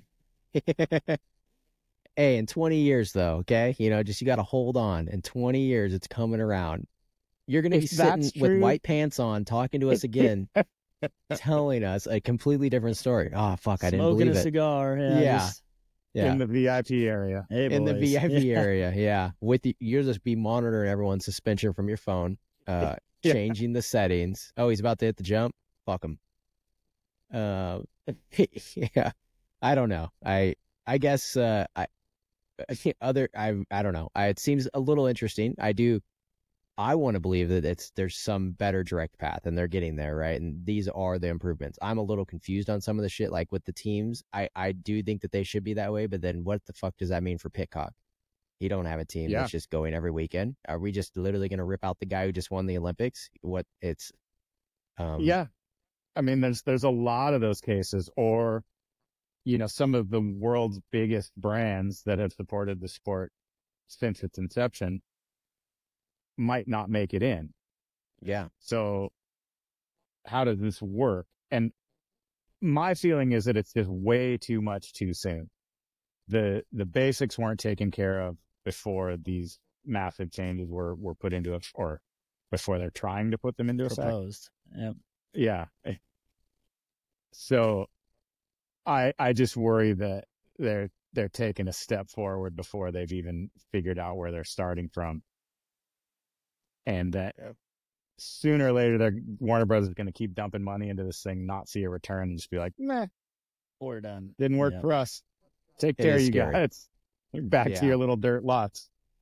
Hey, in 20 years though, okay? Just you got to hold on. In 20 years, it's coming around. You're going to be If sitting that's with true- white pants on, talking to us again, telling us a completely different story. Oh, fuck, I didn't Smoking believe a it. cigar. Yeah. just, Yeah. In the VIP area. hey, In the boys. VIP Yeah. area, yeah. You'll just be monitoring everyone's suspension from your phone, Yeah. changing the settings. Oh, he's about to hit the jump. Fuck him. Yeah. I don't know. I guess I don't know. It seems a little interesting. I want to believe that there's some better direct path and they're getting there, right? And these are the improvements. I'm a little confused on some of the shit, like with the teams. I do think that they should be that way, but then what the fuck does that mean for Pitcock? He don't have a team Yeah. that's just going every weekend. Are we just literally going to rip out the guy who just won the Olympics? Yeah. I mean, there's a lot of those cases, or, some of the world's biggest brands that have supported the sport since its inception might not make it in. Yeah. So how does this work? And my feeling is that it's just way too much too soon. The basics weren't taken care of before these massive changes were put into it, or before they're trying to put them into effect. Proposed. Yep. Yeah. So I just worry that they're taking a step forward before they've even figured out where they're starting from. And that sooner or later, Warner Brothers is going to keep dumping money into this thing, not see a return, and just be like, meh, We're done. didn't work Yep. for us. Take It care, is you scary. guys. Back Yeah. to your little dirt lots.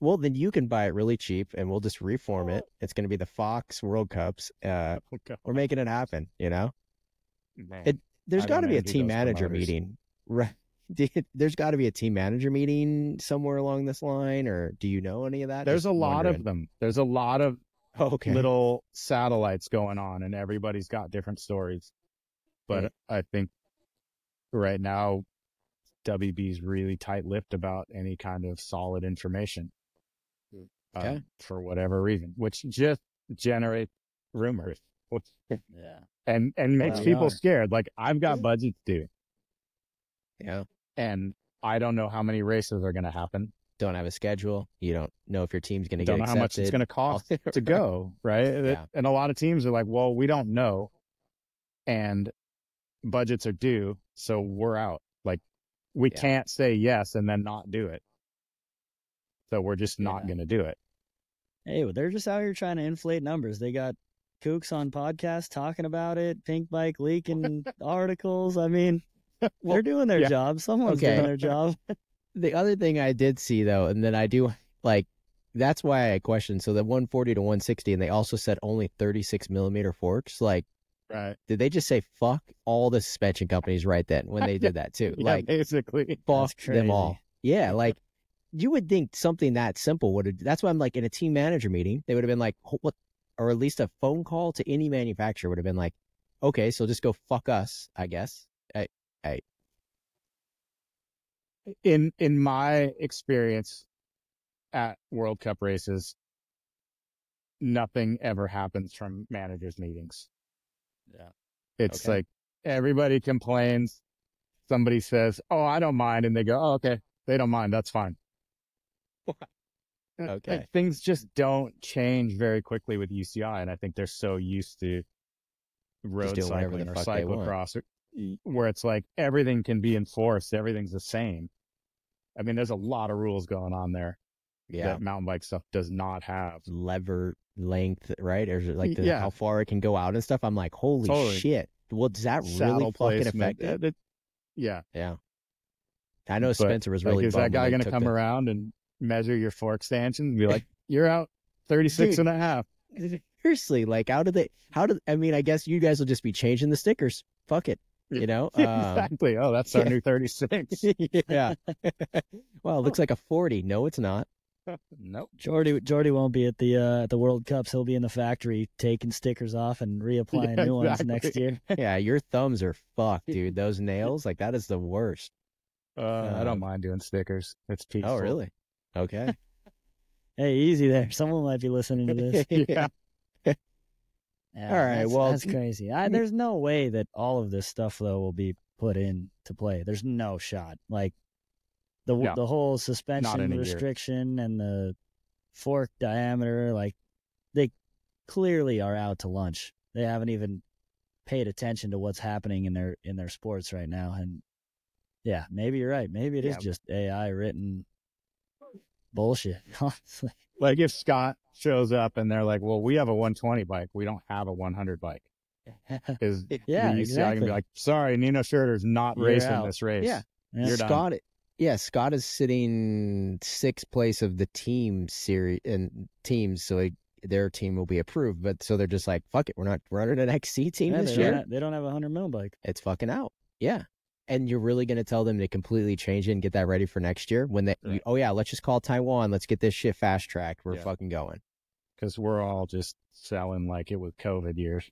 Well, then you can buy it really cheap, and we'll just reform it. It's going to be the Fox World Cups. Okay. We're making it happen. Man, There's I got to don't be a envy team those manager promoters. meeting, right? There's got to be a team manager meeting somewhere along this line, or do you know any of that? There's Just a lot wondering. of them. There's a lot of Oh, okay. little satellites going on, and everybody's got different stories. But I think right now, WB's really tight-lipped about any kind of solid information. Okay. For whatever reason, which just generates rumors. Yeah. And makes Well, people we are. scared. Like, I've got budgets due, Yeah. and I don't know how many races are going to happen. Don't have a schedule. You don't know if your team's going to get Don't know accepted. how much it's going to cost to go, right? Yeah. And a lot of teams are like, well, we don't know, and budgets are due, so we're out. Like, we Yeah. can't say yes and then not do it. So we're just not Yeah. going to do it. Hey, well, they're just out here trying to inflate numbers. They got kooks on podcasts talking about it, Pink Bike leaking articles. I mean, they're doing their yeah. job. Someone's Okay. doing their job. The other thing I did see though, and then I do like, that's why I questioned. So the 140 to 160, and they also said only 36 millimeter forks. Like, Right. did they just say fuck all the suspension companies right then when they did that too? Yeah, Like, basically. fuck That's them all. crazy. Yeah, like you would think something that simple would have. That's why I'm like, in a team manager meeting, they would have been like, what, or at least a phone call to any manufacturer would have been like, okay, so just go fuck us, I guess. In my experience at World Cup races, nothing ever happens from managers' meetings. Yeah. It's Okay. like everybody complains. Somebody says, "Oh, I don't mind," and they go, "Oh, okay, they don't mind. That's fine." Okay. Like, things just don't change very quickly with UCI, and I think they're so used to road doing whatever cycling the or fuck they want. cyclocross, where it's like everything can be enforced, everything's the same. I mean, there's a lot of rules going on there Yeah, that mountain bike stuff does not have. lever length, right? Or is it like Yeah. how far it can go out and stuff? I'm like, holy Totally. shit. Well, does that really Saddle fucking placement. affect it? Yeah. Yeah. I know But, Spencer was like, really is that bummed when guy they going to took come the- around and measure your fork stanchions and be like, you're out 36 Dude. and a half? Seriously, like how did I mean, I guess you guys will just be changing the stickers. Fuck it. You know? Exactly. Oh, that's our yeah. new 36. Yeah. Well, it looks like a 40. No, it's not. Nope. Jordy won't be at the World Cups. He'll be in the factory taking stickers off and reapplying Yeah, new ones exactly. next year. Yeah, your thumbs are fucked, dude. Those nails, like that is the worst. I don't mind doing stickers. It's peaceful. Oh, really? Okay. Hey, easy there. Someone might be listening to this. Yeah. Yeah, All right, well- that's crazy. There's no way that all of this stuff though will be put into play. There's no shot. Like the No. the whole Not suspension in a year. restriction and the fork diameter, like they clearly are out to lunch. They haven't even paid attention to what's happening in their sports right now. And yeah, maybe you're right. Maybe it is Yeah. just AI written bullshit. Honestly. Like if Scott shows up and they're like, well, we have a 120 bike. We don't have a 100 bike. Is Yeah, the UCI gonna exactly. be like, sorry, Nino Schurter's not You're racing out. this race. Yeah. Yeah. You're done. Scott, yeah, Scott is sitting sixth place of the team series and teams, so their team will be approved. But so they're just like, fuck it, we're not running an XC team Yeah, this they, year. don't, they don't have a 100 mil bike. It's fucking out. Yeah. And you're really going to tell them to completely change it and get that ready for next year when they, Right. oh yeah, let's just call Taiwan. Let's get this shit fast tracked. We're Yeah. fucking going. Because we're all just selling like it was COVID years.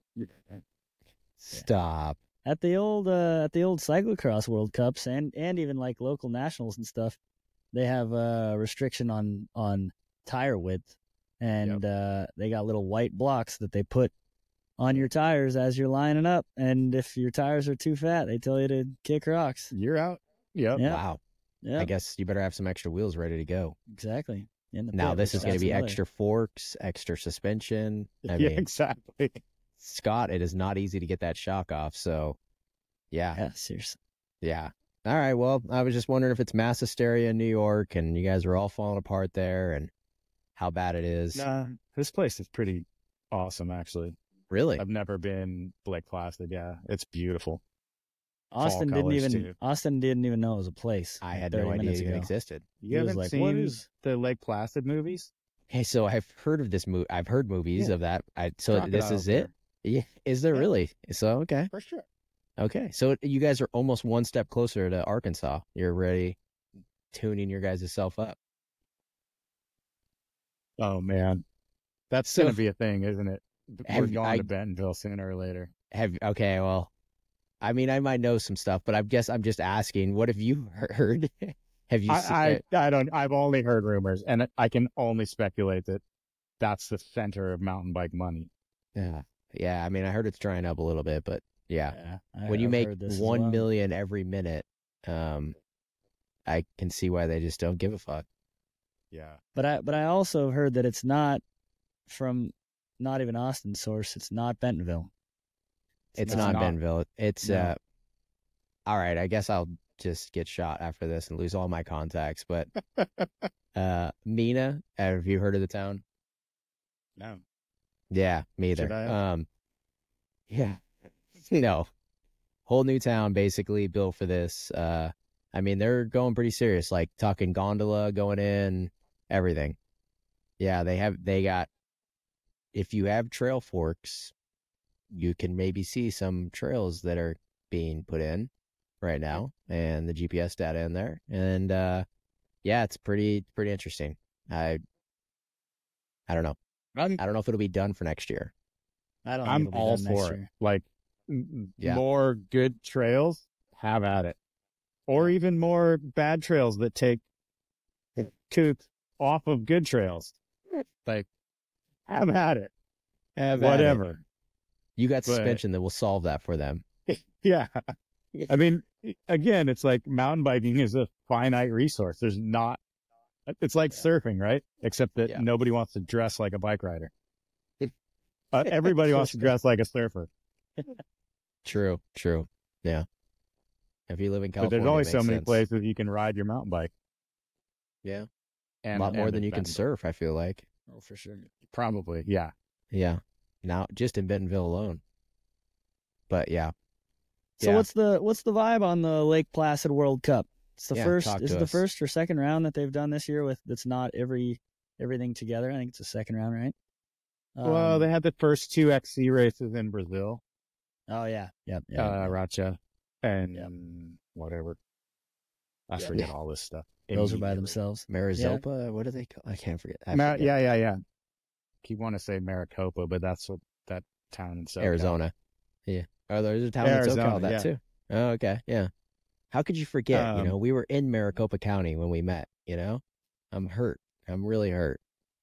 Stop. At the old cyclocross World Cups and even like local nationals and stuff, they have a restriction on tire width, and they got little white blocks that they put on your tires as you're lining up. And if your tires are too fat, they tell you to kick rocks. You're out. Yep. Yeah. Wow. Yeah, I guess you better have some extra wheels ready to go. exactly. In the Now pit, this which is going to that's be another- extra forks, extra suspension. I Yeah, mean, exactly. Scott, it is not easy to get that shock off. So, yeah. Yeah, seriously. Yeah. All right. Well, I was just wondering if it's mass hysteria in New York and you guys are all falling apart there and how bad it is. Nah, this place is pretty awesome, actually. Really? I've never been Lake Placid. Yeah, it's beautiful. Austin fall didn't colors, even too. Austin didn't even know it was a place. I like had 30 no idea minutes it even ago. existed. He You was haven't like, seen "What is?" the Lake Placid movies? Hey, so I've heard of this movie. I've heard movies Yeah. of that. So this Crocodiles is it? there. Yeah. Is there Yeah. really? So okay. For sure. Okay. So you guys are almost one step closer to Arkansas. You're already tuning your guys' self up. Oh, man. That's So going to be a thing, isn't it? We're have going I to Bentonville sooner or later. have okay, well, I mean, I might know some stuff, but I guess I'm just asking, what have you heard? Have you seen I've only heard rumors, and I can only speculate that that's the center of mountain bike money. Yeah. Yeah, I mean, I heard it's drying up a little bit, but yeah. Yeah, When you I've make heard this as 1 well. million every minute, I can see why they just don't give a fuck. Yeah. But I also heard that it's not from not even Austin source. It's not Bentonville. It's not. not Bentonville. It's No. all right, I guess I'll just get shot after this and lose all my contacts, but Mina, have you heard of the town? No. Yeah, me either. Should I have? Yeah. No. Whole new town basically built for this. I mean, they're going pretty serious, like talking gondola going in, everything. Yeah, they got, if you have trail forks, you can maybe see some trails that are being put in right now and the GPS data in there. And yeah, it's pretty interesting. I don't know. I don't know if it'll be done for next year. I don't think I'm it'll be all done next for it. year. Like, Yeah. more good trails, have at it. Or even more bad trails that take coots off of good trails. Like, have at it. Have at it. Whatever. You got But- suspension that will solve that for them. Yeah. I mean, again, it's like mountain biking is a finite resource. There's not, it's like surfing, right? Except that Yeah. nobody wants to dress like a bike rider. Everybody wants to dress like a surfer. True. Yeah. If you live in But California, there's only it so makes many sense. places you can ride your mountain bike. Yeah. And, A lot more and than you can Bentonville. surf, I feel like. Oh, for sure. Probably, yeah. Yeah. Now, just in Bentonville alone. But yeah. So Yeah. what's the vibe on the Lake Placid World Cup? It's the Yeah, first. talk Is to it the us. first or second round that they've done this year with? That's not everything together. I think it's the second round, right? Well, they had the first two XC races in Brazil, Oh yeah. Yep. Racha, and Yep. whatever. I Yeah. forget all this stuff. Those are by immediately. themselves. Marizopa, what do they call? I can't forget. I Mar- forget. yeah. Keep want to say Maricopa, but that's what that town in SoCal. Arizona. Yeah. Oh, there's a town in Arizona, SoCal that yeah. too. Oh, okay. Yeah. How could you forget? We were in Maricopa County when we met, I'm hurt. I'm really hurt.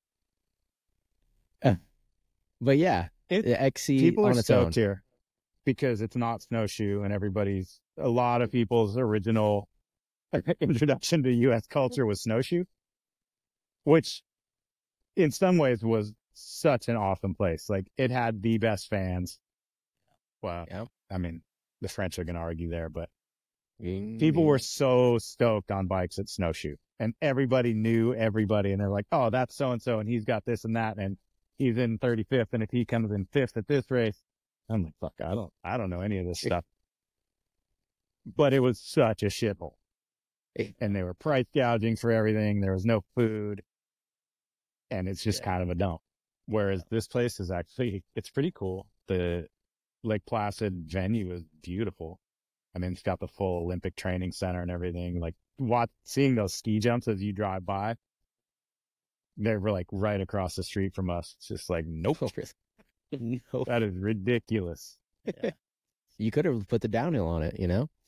But yeah, the XC People on are its own. stoked here because it's not snowshoe, and a lot of people's original introduction to U.S. culture was snowshoe, which in some ways was such an awesome place. Like, it had the best fans. Well, Yeah. I mean, the French are going to argue there, but Mm, people were so stoked on bikes at snowshoe, and everybody knew everybody, and they're like, oh, that's so-and-so, and he's got this and that, and he's in 35th, and if he comes in 5th at this race, I'm like, fuck, I don't know any of this stuff. But it was such a shithole. And they were price gouging for everything. There was no food. And it's just kind of a dump. Whereas this place is actually, it's pretty cool. The Lake Placid venue is beautiful. I mean, it's got the full Olympic training center and everything. Like, seeing those ski jumps as you drive by, they were like right across the street from us. It's just like, nope, No. that is ridiculous. You could have put the downhill on it,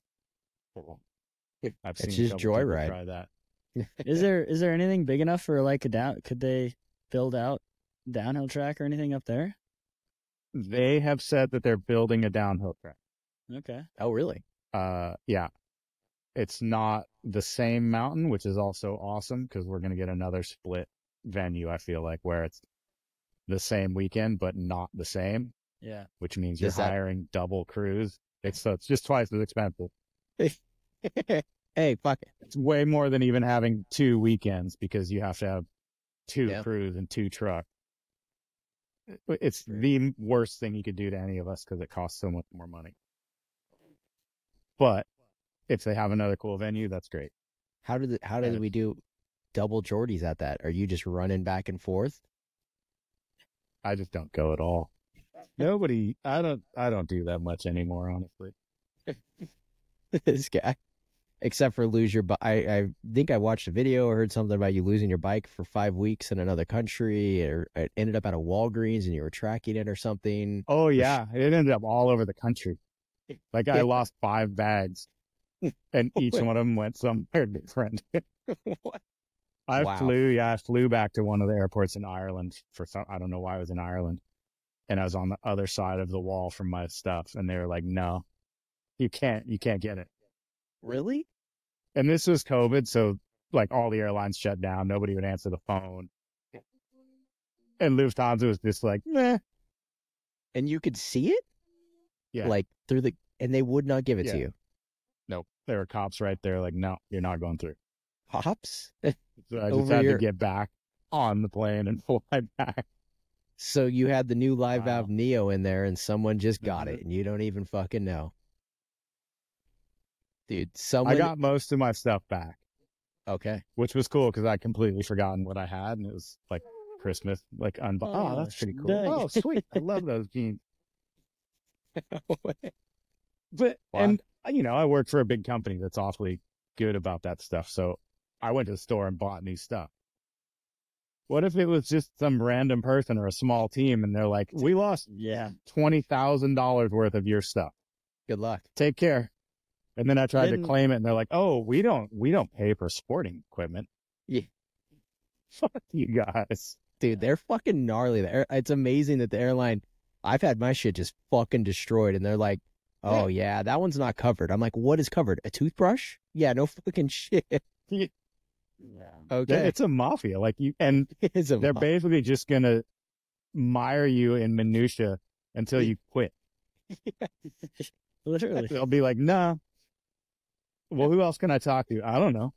I've It's seen a just couple people joyride. try that. Is there anything big enough for like a down? Could they build out downhill track or anything up there? They have said that they're building a downhill track. Okay. Oh, really? Yeah. It's not the same mountain, which is also awesome because we're going to get another split venue, I feel like, where it's the same weekend, but not the same, Yeah. which means you're Does that- hiring double crews. So it's just twice as expensive. Hey, fuck it. It's way more than even having 2 weekends because you have to have 2 Yeah. crews and 2 trucks. It's the worst thing you could do to any of us because it costs so much more money. But if they have another cool venue, that's great. How did we do double Geordies at that? Are you just running back and forth? I just don't go at all. Nobody, I don't do that much anymore, honestly. This guy. Except for lose your bike. I think I watched a video or heard something about you losing your bike for 5 weeks in another country, or it ended up at a Walgreens and you were tracking it or something. Oh yeah, it ended up all over the country. Like I lost 5 bags, and each one of them went somewhere different. What? I Wow. flew back to one of the airports in Ireland I don't know why I was in Ireland, and I was on the other side of the wall from my stuff, and they were like, "No, you can't get it." Really? And this was COVID, so like all the airlines shut down. Nobody would answer the phone. And Lufthansa was just like, meh. And you could see it? Yeah. Like and they would not give it to Yeah. you. Nope. There were cops right there like, no, you're not going through. Cops? So I just Over had your- to get back on the plane and fly back. So you had the new Live Wow. Valve Neo in there and someone just got Mhm. it and you don't even fucking know. Dude, I someone... got most of my stuff back, Okay. which was cool because I'd completely forgotten what I had, and it was like Christmas, like Oh, that's pretty cool. dang. Oh, sweet. I love those jeans. But, Wow. and I work for a big company that's awfully good about that stuff. So I went to the store and bought new stuff. What if it was just some random person or a small team and they're like, we lost Yeah. $20,000 worth of your stuff. Good luck. Take care. And then I tried to Didn't- claim it and they're like, oh, we don't pay for sporting equipment. Yeah. Fuck you guys. Dude, they're fucking gnarly. It's amazing that the airline... I've had my shit just fucking destroyed, and they're like, oh, yeah, that one's not covered. I'm like, what is covered? A toothbrush? Yeah, no fucking shit. Yeah. Okay. It's a mafia. Like It's a they're basically just going to mire you in minutia until you quit. Literally. They'll be like, nah. Well, who else can I talk to? I don't know.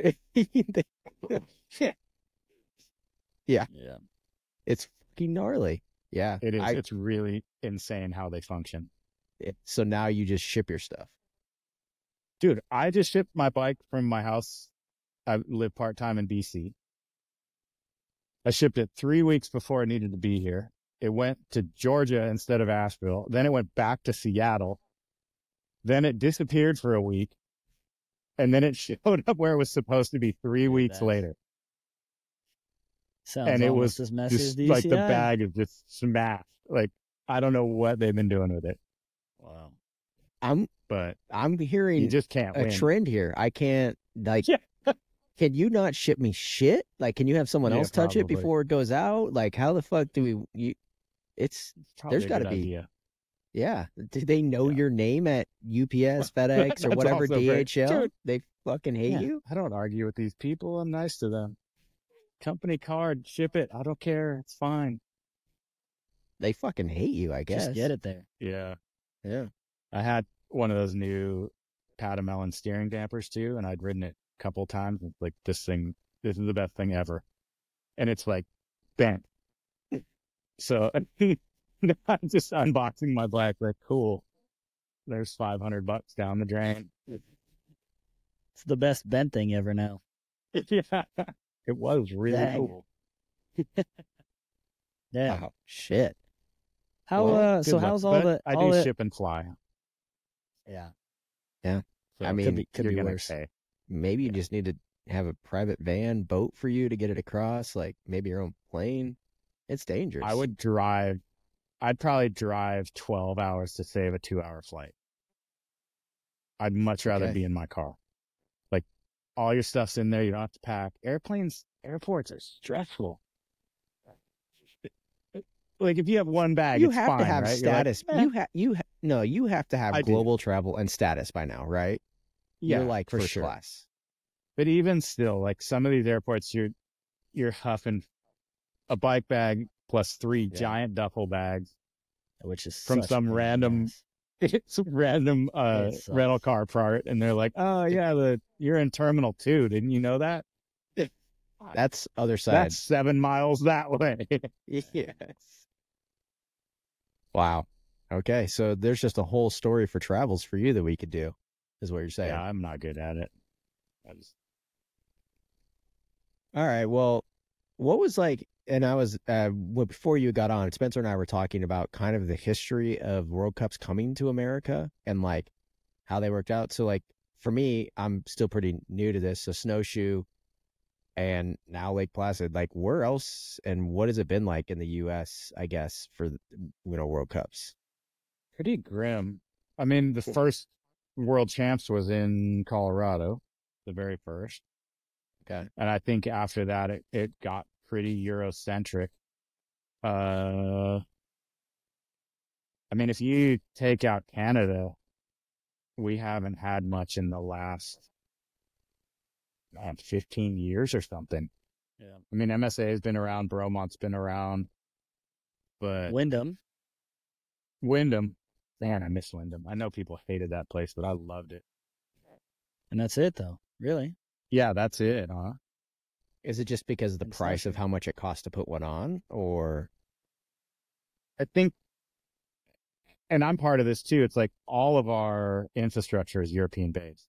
Yeah. It's fucking gnarly. Yeah. It is. It's really insane how they function. So now you just ship your stuff. Dude, I just shipped my bike from my house. I live part-time in BC. I shipped it 3 weeks before it needed to be here. It went to Georgia instead of Asheville. Then it went back to Seattle. Then it disappeared for a week. And then it showed up where it was supposed to be 3 weeks that. later. Sounds And it almost was as messy as just DCI. like the bag is just smashed. Like, I don't know what they've been doing with it, Wow. but I'm hearing you just can't a win. trend here. I can't, like, Yeah. can you not ship me shit? Like, can you have someone Yeah, else touch it probably. before it goes out? Like, how the fuck do it's, Probably there's a gotta good be- idea. yeah. Do they know Yeah. your name at UPS, FedEx, or That's whatever also very- DHL? Dude. They fucking hate Yeah, you? I don't argue with these people. I'm nice to them. Company card, ship it. I don't care. It's fine. They fucking hate you, I guess. Just get it there. Yeah. Yeah. I had one of those new Patamelon steering dampers too, and I'd ridden it a couple times. It's like, this is the best thing ever. And it's like bent. So I'm just unboxing my bike. Like, cool. There's $500 down the drain. It's the best bent thing ever now. Yeah. It was really Dang. cool. Yeah. Oh, shit. How Well, so Good luck. how's all But the I all do the, ship and fly. Yeah. So I mean, could you're be gonna worse. pay. Maybe you Yeah. just need to have a private van, boat for you to get it across, like maybe your own plane. It's dangerous. I'd probably drive 12 hours to save a 2-hour flight. I'd much rather Okay. be in my car. Like, all your stuff's in there. You don't have to pack. Airports are stressful. Like, if you have one bag, You it's have fine, to have right? You're like, status. "Eh." You have to have I do. global travel and status by now, right? You're like for first sure. class. But even still, like, some of these airports, you're huffing a bike bag plus 3 Yeah. giant duffel bags. which is From such some a pain in the random- ass. It's a random It sucks. rental car part, and they're like, "Oh yeah, you're in Terminal 2. Didn't you know that? That's other side. That's 7 miles that way." Yes. Wow. Okay, so there's just a whole story for travels for you that we could do. is what you're saying. Yeah, I'm not good at it. All right. Well, what was like, and I was, before you got on, Spencer and I were talking about kind of the history of World Cups coming to America and like how they worked out. So, like, for me, I'm still pretty new to this. So, Snowshoe and now Lake Placid, like, where else and what has it been like in the U.S., I guess, for, World Cups? Pretty grim. I mean, the first World Champs was in Colorado, the very first. Okay. And I think after that, it got pretty Eurocentric. I mean, if you take out Canada, we haven't had much in the last 15 years or something. Yeah. I mean, MSA has been around, Bromont's been around, but Wyndham. Man, I miss Wyndham. I know people hated that place, but I loved it. And that's it, though. Really? Yeah, that's it, huh? Is it just because of the And price of Snowshoe. how much it costs to put one on, or? I think, and I'm part of this too, it's like all of our infrastructure is European based.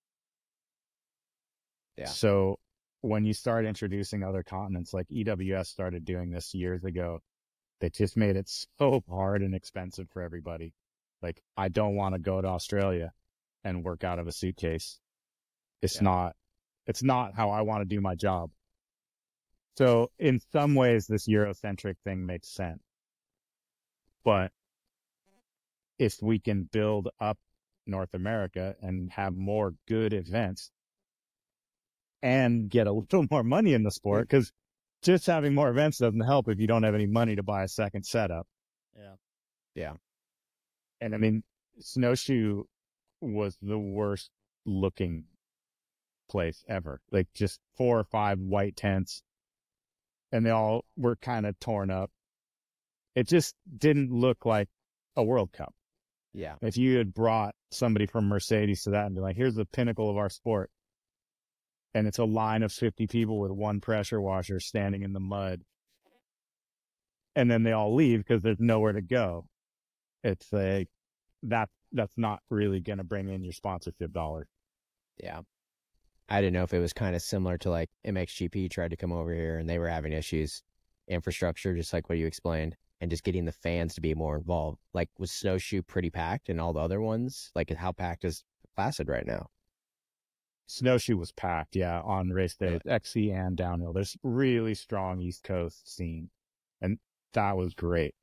Yeah. So when you start introducing other continents, like EWS started doing this years ago, they just made it so hard and expensive for everybody. Like, I don't want to go to Australia and work out of a suitcase. It's not how I want to do my job. So in some ways, this Eurocentric thing makes sense. But if we can build up North America and have more good events and get a little more money in the sport, because just having more events doesn't help if you don't have any money to buy a second setup. Yeah. Yeah. And I mean, Snowshoe was the worst looking place ever. Like, just 4 or 5 white tents, and they all were kind of torn up. It just didn't look like a World Cup. Yeah. If you had brought somebody from Mercedes to that and be like, here's the pinnacle of our sport, and it's a line of 50 people with one pressure washer standing in the mud, and then they all leave because there's nowhere to go. It's like, that's not really going to bring in your sponsorship dollars. Yeah. I didn't know if it was kind of similar to like MXGP tried to come over here and they were having issues, infrastructure, just like what you explained, and just getting the fans to be more involved. Like, was Snowshoe pretty packed and all the other ones? Like, how packed is Placid right now? Snowshoe was packed, yeah, on race days, XC and downhill. There's really strong East Coast scene, and that was great.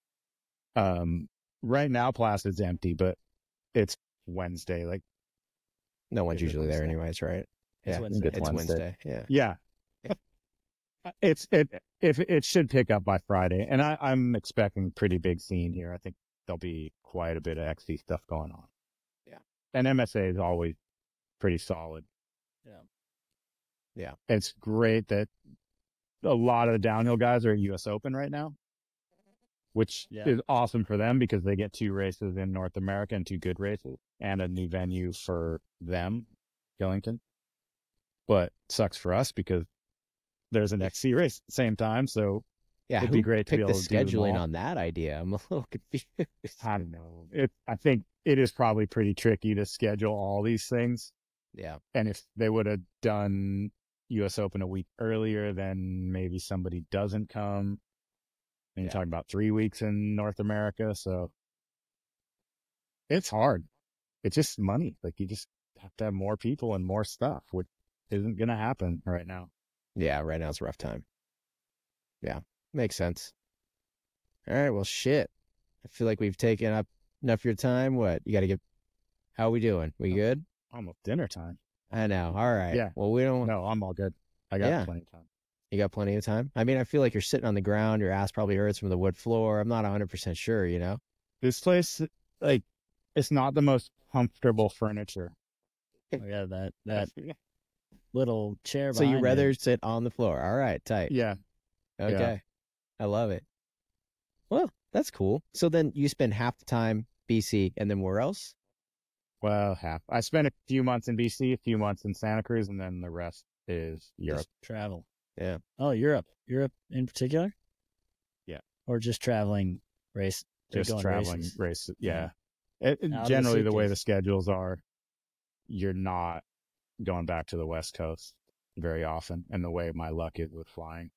Right now, Placid's empty, but it's Wednesday. Like, No one's Is it usually there Wednesday? anyways, right? It's Yeah, Wednesday. it's Wednesday. Yeah. yeah, it should pick up by Friday, and I'm expecting pretty big scene here. I think there'll be quite a bit of XC stuff going on. Yeah. And MSA is always pretty solid. Yeah. Yeah. It's great that a lot of the downhill guys are at US Open right now, which is awesome for them because they get 2 races in North America and 2 good races and a new venue for them, Killington. But sucks for us because there's an XC race at the same time. So Yeah. it'd be great to be picked able the to do them scheduling all. on that idea? I'm a little confused. I don't know. I think it is probably pretty tricky to schedule all these things. Yeah. And if they would have done US Open a week earlier, then maybe somebody doesn't come. And you're talking about 3 weeks in North America. So it's hard. It's just money. Like, you just have to have more people and more stuff, which isn't going to happen right now. Yeah. Right now it's a rough time. Yeah. Makes sense. All right. Well, shit. I feel like we've taken up enough of your time. What? You got to get, how are we doing? We good? Almost dinner time. I know. All right. Yeah. Well, we don't. No, I'm all good. I got plenty of time. You got plenty of time? I mean, I feel like you're sitting on the ground. Your ass probably hurts from the wood floor. I'm not 100% sure, you know? This place, like, it's not the most comfortable furniture. Oh, yeah, that little chair. So you behind rather it. sit on the floor. All right. Tight. Yeah. Okay. I love it. Well, that's cool. So then you spend half the time BC and then where else? Well, half. I spent a few months in BC, a few months in Santa Cruz, and then the rest is Europe. Just travel. Yeah. Oh, Europe in particular. Yeah. Or just traveling race. Just going traveling races? races. Yeah. Out of the Generally, the way suitcase. the schedules are, you're not going back to the West Coast very often. And the way my luck is with flying,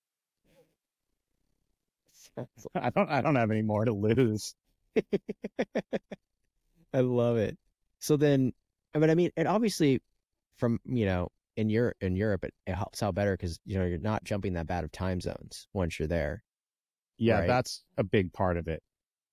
I don't have any more to lose. I love it. So then, but I mean, and obviously, from in Europe, it helps out better because you're not jumping that bad of time zones once you're there. Yeah, Right. that's a big part of it.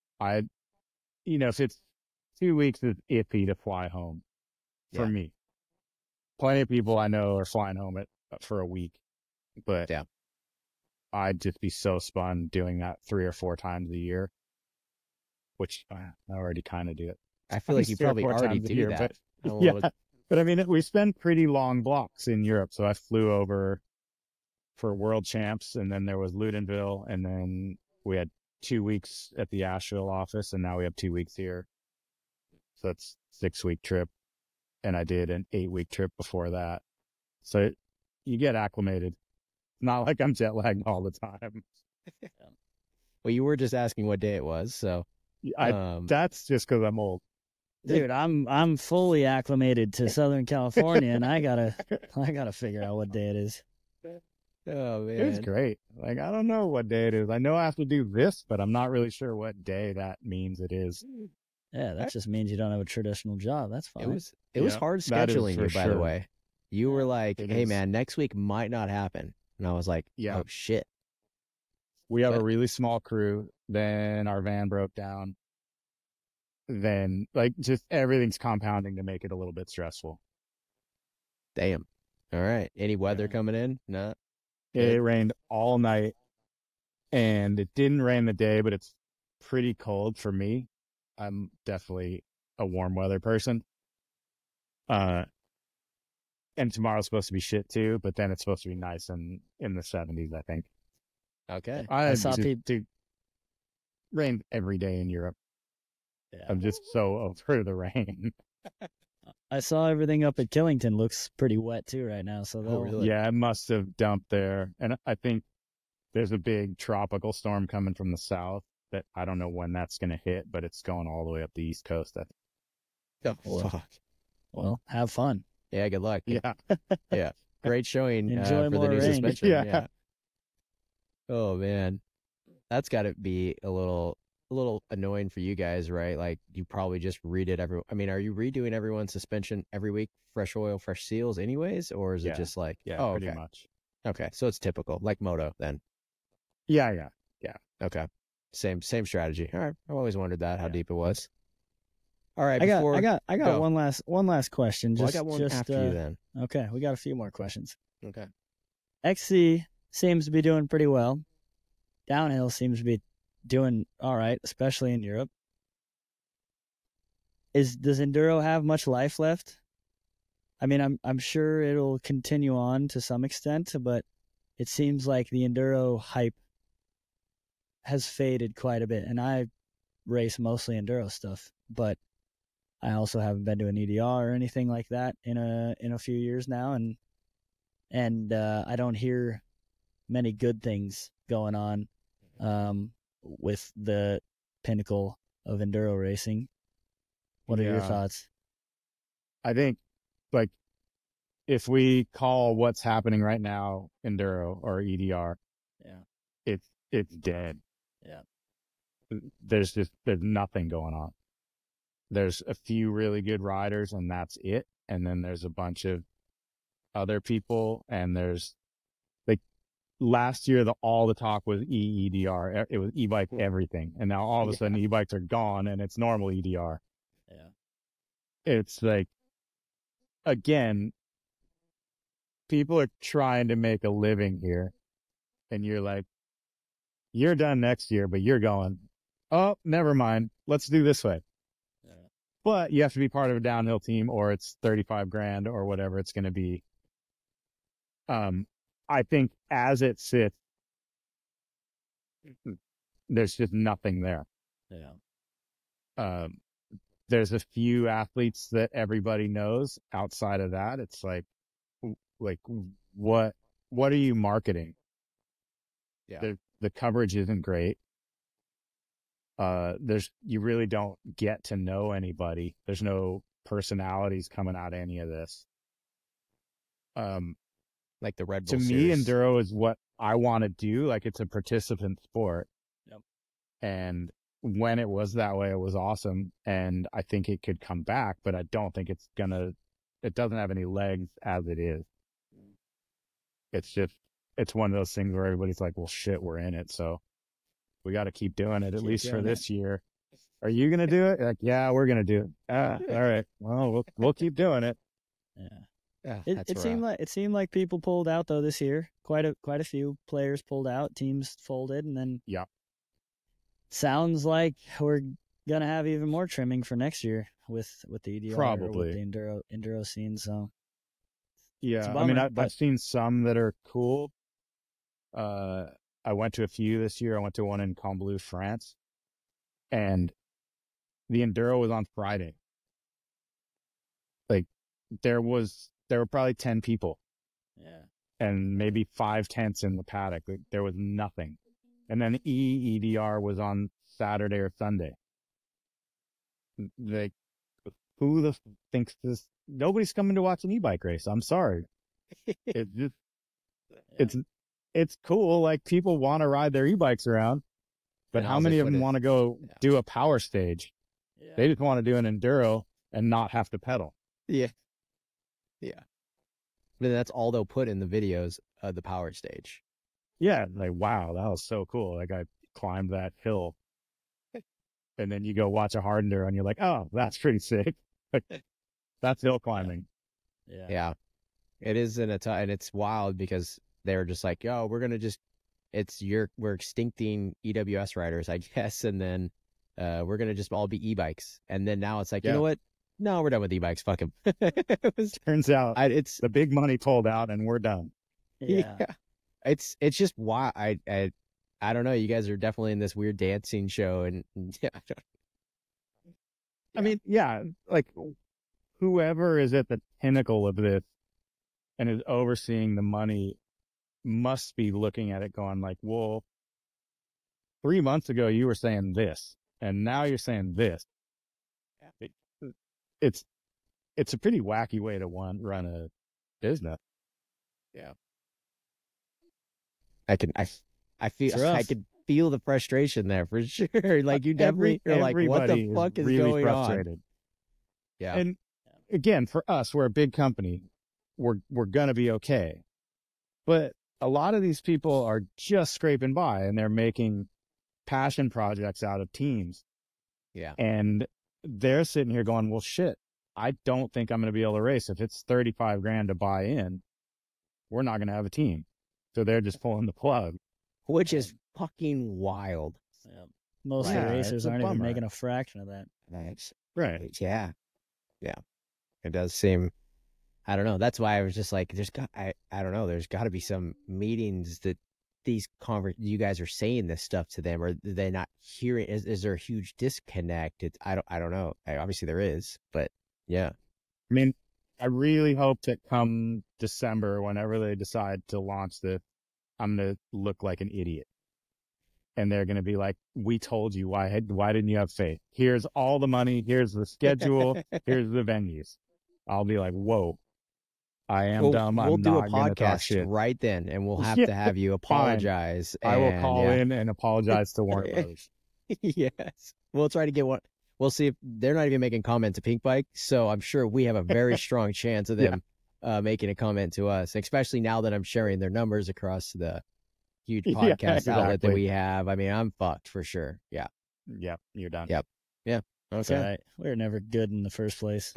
If it's 2 weeks, it's iffy to fly home for Yeah. me. Plenty of people I know are flying home for a week, but Yeah. I'd just be so spun doing that 3 or 4 times a year, which I already kind of do it. I feel like you 3 or probably 4 already times a do year, that. But yeah, but I mean, we spend pretty long blocks in Europe. So I flew over for World Champs, and then there was Ludenville, and then we had 2 weeks at the Asheville office, and now we have 2 weeks here. So that's 6-week trip, and I did an 8-week trip before that. So you get acclimated. Not like I'm jet lagged all the time. Well, you were just asking what day it was, so That's just because I'm old. Dude, I'm fully acclimated to Southern California, and I gotta figure out what day it is. oh man, It was great. Like, I don't know what day it is. I know I have to do this, but I'm not really sure what day that means it is. Yeah, that just means you don't have a traditional job. That's fine. It was Yeah, hard that is scheduling for you, by the sure. way. You were like, It "Hey is. man, next week might not happen," and I was like, Yeah. "Oh shit." We have a But- really small crew. Then our van broke down. Then, like, just everything's compounding to make it a little bit stressful. Damn. All right. Any weather Yeah. coming in? No. It Good. rained all night, and it didn't rain the day, but it's pretty cold for me. I'm definitely a warm weather person. And tomorrow's supposed to be shit too, but then it's supposed to be nice and in the 70s, I think. Okay. I saw Dude, rained every day in Europe. Yeah. I'm just so over the rain. I saw everything up at Killington looks pretty wet too right now. So they'll, really? Yeah, it must have dumped there. And I think there's a big tropical storm coming from the south that I don't know when that's going to hit, but it's going all the way up the East Coast. Oh, Well, fuck. well, have fun. Yeah. Good luck. Yeah. Great showing Enjoy for the more new rain. suspension. Yeah. Yeah. Oh man, that's got to be a little annoying for you guys, right? Like you probably just redid I mean, are you redoing everyone's suspension every week, fresh oil, fresh seals, anyways, or is it Yeah. just like, Yeah, oh, pretty okay, much. okay, so it's typical, like moto then. Yeah. Okay, same strategy. All right, I've always wondered that how Yeah. deep it was. All right, I before got go. one last question. Well, I Just, got one just, after you then. Okay, we got a few more questions. Okay. XC seems to be doing pretty well. Downhill seems to be doing all right, especially in Europe. Does Enduro have much life left? I mean, I'm sure it'll continue on to some extent, but it seems like the Enduro hype has faded quite a bit. And I race mostly Enduro stuff, but I also haven't been to an EDR or anything like that in a few years now, and I don't hear many good things going on with the pinnacle of Enduro racing. What are your Yeah. thoughts? I think, like, if we call what's happening right now Enduro or EDR, Yeah. it's dead. Yeah. There's nothing going on. There's a few really good riders, and that's it. And then there's a bunch of other people, and there's, like, last year all the talk was EEDR. It was e-bike everything, and now all of a sudden e-bikes are gone, and it's normal EDR. Yeah. It's like, again, people are trying to make a living here, and you're like, you're done next year, but you're going, oh, never mind. Let's do this way. Yeah. But you have to be part of a downhill team, or it's 35 grand or whatever it's going to be. I think as it sits, there's just nothing there. Yeah. There's a few athletes that everybody knows. Outside of that, it's like what are you marketing? Yeah. The coverage isn't great. You really don't get to know anybody. There's no personalities coming out of any of this. Like the Red To Bull me, series. enduro is what I want to do. Like, it's a participant sport. Yep. And when it was that way, it was awesome. And I think it could come back, but I don't think it doesn't have any legs as it is. It's one of those things where everybody's like, well, shit, we're in it. So we got to keep doing it, at Keep least for doing this year. Are you going to do it? Like, yeah, we're going to do it. All right. Well, we'll keep doing it. Yeah. Yeah, It seemed like people pulled out though this year. Quite a few players pulled out, teams folded, and then Yeah. sounds like we're gonna have even more trimming for next year with the EDR, Probably. with the enduro scene. So Yeah. It's a I mean, bummer, but- I've seen some that are cool. I went to a few this year. I went to one in Combloux, France, and the enduro was on Friday. Like, there were probably 10 people yeah, and maybe 5 tents in the paddock. Like, there was nothing. And then EDR was on Saturday or Sunday. Like, who the thinks this? Nobody's coming to watch an e-bike race. I'm sorry. It just, it's cool. Like, people want to ride their e-bikes around, but And how all many they of put them is- want to go Yeah. do a power stage? yeah. They just want to do an enduro and not have to pedal. Yeah. Yeah. But that's all they'll put in the videos of the power stage. Yeah, like, wow, that was so cool. Like, I climbed that hill. And then you go watch a hard enduro and you're like, oh, that's pretty sick. That's hill climbing. yeah. Yeah. It is and it's wild because they're just like, yo, we're extincting EWS riders, I guess, and then we're gonna just all be e-bikes. And then now it's like, you Yeah. know what? No, we're done with e-bikes. Fuck them. It was, Turns out it's the big money pulled out and we're done. Yeah. It's just why I don't know. You guys are definitely in this weird dancing show, and yeah, I mean, yeah, like, whoever is at the pinnacle of this and is overseeing the money must be looking at it going like, well, 3 months ago you were saying this, and now you're saying this. It's a pretty wacky way to run a business. I feel It's rough. I could feel the frustration there for sure. Like you definitely you're like, what the Everybody fuck is really going frustrated. on? Yeah, And again, for us, we're a big company. We're gonna be okay. But a lot of these people are just scraping by and they're making passion projects out of teams. yeah. And they're sitting here going, well, shit, I don't think I'm going to be able to race. If it's 35 grand to buy in, we're not going to have a team. So they're just pulling the plug. Which is fucking wild. Yeah. Most of Yeah, the it's racers a aren't even bummer. making a fraction of that. That's Right. yeah. It does seem. I don't know. That's why I was just like, I don't know. There's got to be some meetings that you guys are saying this stuff to them, or they not hearing? Is there a huge disconnect? I don't know. Obviously there is, but yeah. I mean, I really hope that come December, whenever they decide to launch this, I'm going to look like an idiot. And they're going to be like, we told you, why didn't you have faith? Here's all the money. Here's the schedule. Here's the venues. I'll be like, whoa, I am dumb. We'll I'm do a not going to talk podcast shit. right then, and we'll have Yeah, to have you apologize. I will and, call yeah. in and apologize to Warner Brothers. Yes. We'll try to get one. We'll see if they're not even making comment to Pink Bike. So I'm sure we have a very strong chance of them making a comment to us, especially now that I'm sharing their numbers across the huge Yeah, podcast outlet that exactly. we have. I mean, I'm fucked for sure. Yeah. Yep, you're done. Yep. It's Okay. all right. We were never good in the first place.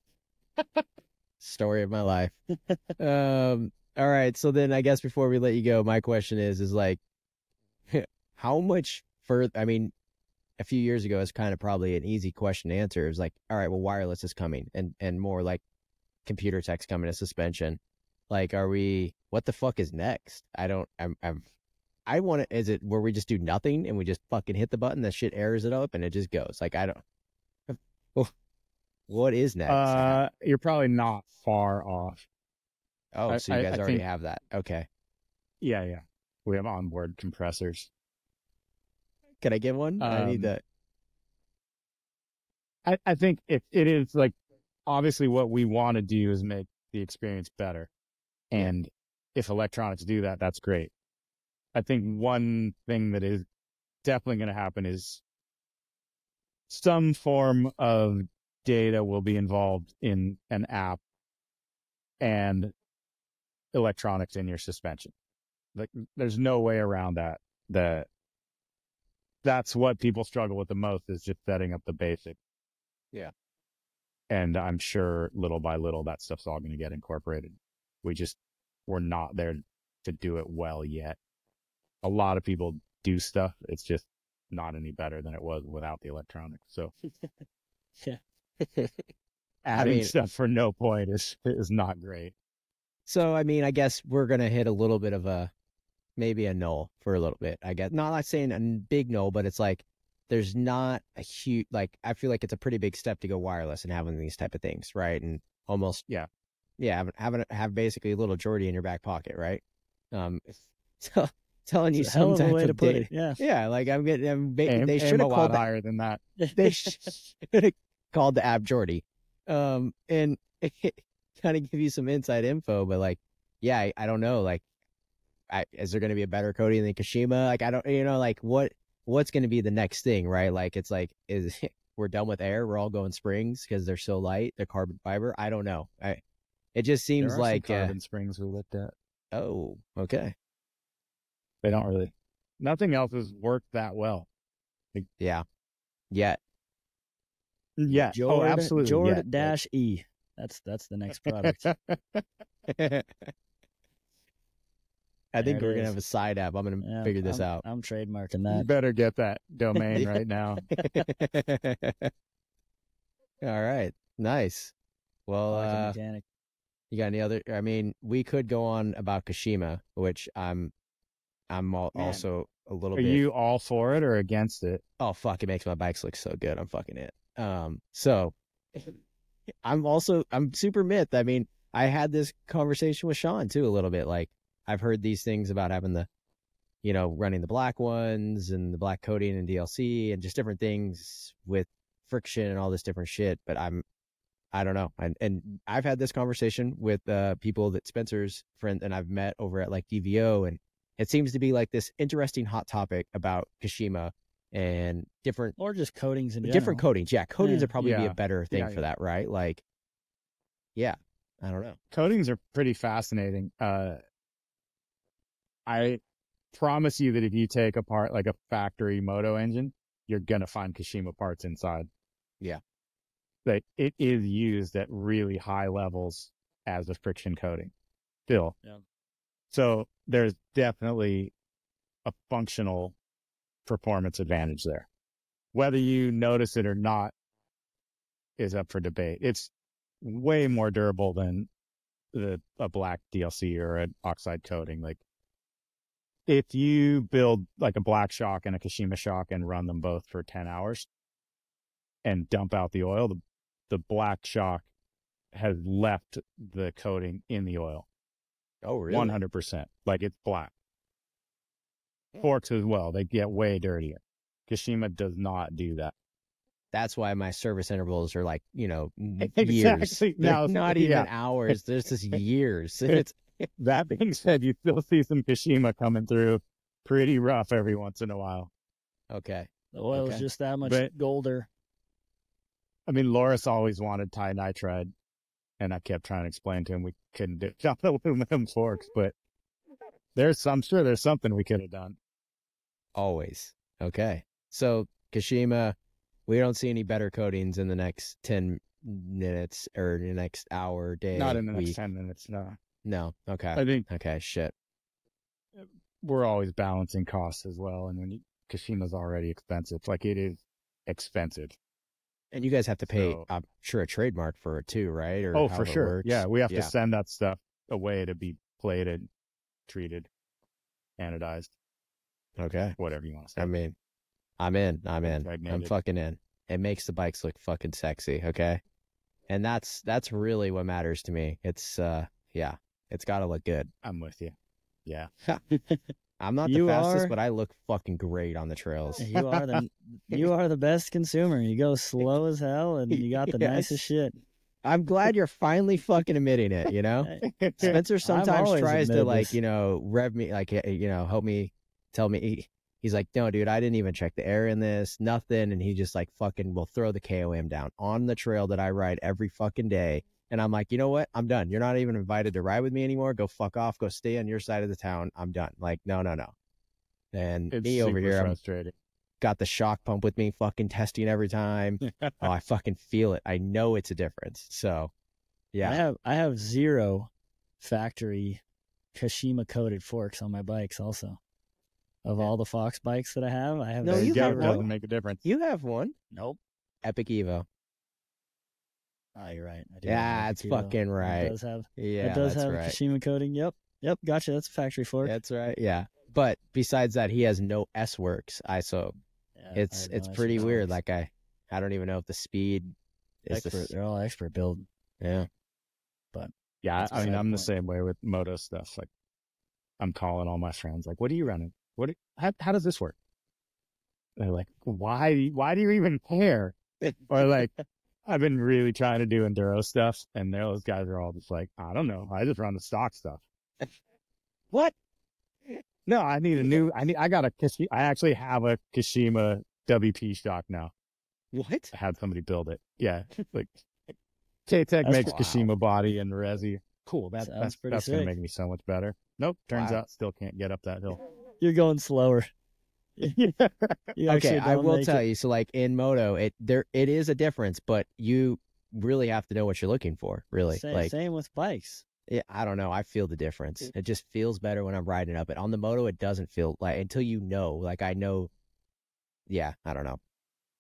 Story of my life. All right. So then I guess before we let you go, my question is like, how much further? I mean, a few years ago, it's kind of probably an easy question to answer. It was like, all right, well, wireless is coming, and more like computer tech's coming to suspension. Like, what the fuck is next? I want to, is it where we just do nothing and we just fucking hit the button, that shit airs it up and it just goes? Like, what is next? You're probably not far off. Oh, so you guys I already think- have that. Okay. Yeah. We have onboard compressors. Can I get one? I need that. I think it is like obviously what we want to do is make the experience better. And if electronics do that, that's great. I think one thing that is definitely going to happen is some form of data will be involved in an app and electronics in your suspension. Like, there's no way around that. That's what people struggle with the most, is just setting up the basics. Yeah. And I'm sure little by little that stuff's all going to get incorporated. We're not there to do it well yet. A lot of people do stuff. It's just not any better than it was without the electronics. So Yeah. adding stuff for no point is not great. So, I mean, I guess we're going to hit a little bit of maybe a null for a little bit. I guess not like saying a big null, but it's like there's not a huge, like, I feel like it's a pretty big step to go wireless and having these type of things, right? And almost, have basically a little Jordy in your back pocket, right? So telling you It's a hell some of a type way to of put data. it. Yeah. Yeah, like they Aim should a have lot called that. higher than that. They should have called the app Jordy, and kind of give you some inside info. But like, yeah, I don't know. Like, is there going to be a better coating than Kashima? Like, I don't, like what's going to be the next thing, right? Like, it's like, we're done with air. We're all going springs because they're so light. They're carbon fiber. I don't know. It just seems there are like some carbon springs we looked at. Oh, okay. They don't really. Nothing else has worked that well. Yeah. Yet. Yeah. Jord, absolutely. Jord dash E. That's the next product. I think There we're it gonna is. have a side app. I'm gonna figure this out. I'm trademarking You that. better get that domain right now. All right. Nice. Well, Pocket mechanic. you got any other? I mean, we could go on about Kashima, which I'm also a little Are bit. you all for it or against it? Oh fuck! It makes my bikes look so good. I'm fucking it. So I'm super myth. I mean, I had this conversation with Sean too a little bit. Like, I've heard these things about having the, running the black ones and the black coating and DLC and just different things with friction and all this different shit. But I don't know. And I've had this conversation with people that Spencer's friend and I've met over at like DVO, and it seems to be like this interesting hot topic about Kashima and different Or just coatings in general. different coatings. Yeah, coatings Yeah. would probably be Yeah. a better thing Yeah, for yeah. that, right? Like, yeah, I don't know. Coatings are pretty fascinating. I promise you that if you take apart like a factory moto engine, you're going to find Kashima parts inside. Yeah. Like, it is used at really high levels as a friction coating still. Yeah. So there's definitely a functional performance advantage there. Whether you notice it or not is up for debate. It's way more durable than a black DLC or an oxide coating. Like, if you build like a black shock and a Kashima shock and run them both for 10 hours and dump out the oil, the black shock has left the coating in the oil. Oh, really? 100%. Like, it's black. Forks as well. They get way dirtier. Kashima does not do that. That's why my service intervals are like, years. Exactly. They're Now, not even yeah. hours. There's just years. It's That being said, you still see some Kashima coming through pretty rough every once in a while. okay. The oil's Okay. just that much But- golder. I mean, Loris always wanted Thai nitride, and I kept trying to explain to him we couldn't do it on aluminum forks, but I'm sure there's something we could have done. Always. Okay. So Kashima, we don't see any better coatings in the next 10 minutes or the next hour, day, Not in the next week. 10 minutes, no. No. Okay. I think Okay. Shit. we're always balancing costs as well, and when Kashima's already expensive, like, it is expensive. And you guys have to pay, So- I'm sure, a trademark for it too, right? Or Oh, how for it sure. works? Yeah, we have Yeah. to send that stuff away to be plated, treated, anodized, Okay. whatever you want to say. I mean, I'm in. I'm Impregnated. fucking in. It makes the bikes look fucking sexy. Okay. And that's really what matters to me. It's, it's got to look good. I'm with you. Yeah. I'm not the You fastest, are- but I look fucking great on the trails. You are the best consumer. You go slow as hell, and you got the Yes. nicest shit. I'm glad you're finally fucking admitting it, you know? Spencer sometimes always tries to admitted like, this. you know, rev me, like, you know, help me, tell me. He's like, no, dude, I didn't even check the air in this, nothing. And he just like fucking will throw the KOM down on the trail that I ride every fucking day. And I'm like, you know what? I'm done. You're not even invited to ride with me anymore. Go fuck off. Go stay on your side of the town. I'm done. Like, no. And It's me over super here, I'm frustrating. got the shock pump with me, fucking testing every time. Oh, I fucking feel it. I know it's a difference. So, yeah. I have 0 factory Kashima coated forks on my bikes also. Of all the Fox bikes that I have No, There you you go. have It one. doesn't make a difference. You have one. Nope. Epic Evo. Oh, you're right. I do Yeah, have that's Epic Evo. fucking right. It does have Yeah, it does that's have right. Kashima coating. Yep. Gotcha. That's a factory fork. That's right. Yeah. But besides that, he has no S Works ISO. Yeah, It's I have no pretty extra weird. forks. Like I don't even know if the speed is Expert. They're all expert build. yeah. Yeah, That's I mean, beside I'm the the point. same way with moto stuff. Like, I'm calling all my friends, like, what are you running? How does this work? They're like, why do you even care? Or like, I've been really trying to do enduro stuff, and those guys are all just like, I don't know, I just run the stock stuff. What? No, I actually have a Kashima WP shock now. What? I had somebody build it. Yeah, like K-Tech That's makes wild. Kashima body and resi. Cool. Sounds pretty That's gonna sick. make me so much better. Nope. Turns Wow. out still can't get up that hill. You're going slower. You Okay, actually I don't will make tell it. you. So like in moto, it is a difference, but you really have to know what you're looking for. Really, like Same with bikes. I don't know. I feel the difference. It just feels better when I'm riding up it. On the moto, it doesn't feel like until you know. Like I know. Yeah, I don't know.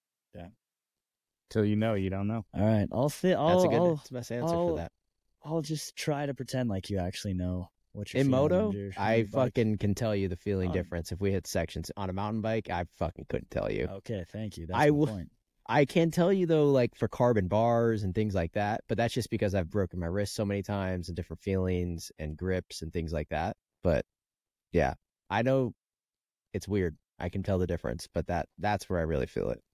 Till you know, you don't know. All right, That's the best answer I'll- for that. I'll just try to pretend like you actually know what you're In feeling moto, when you're on I your bike. fucking can tell you the feeling On- difference if we hit sections. On a mountain bike, I fucking couldn't tell you. Okay, thank you. That's I my will- point. I can tell you though, like for carbon bars and things like that, but that's just because I've broken my wrist so many times and different feelings and grips and things like that. But yeah, I know it's weird. I can tell the difference, but that's where I really feel it.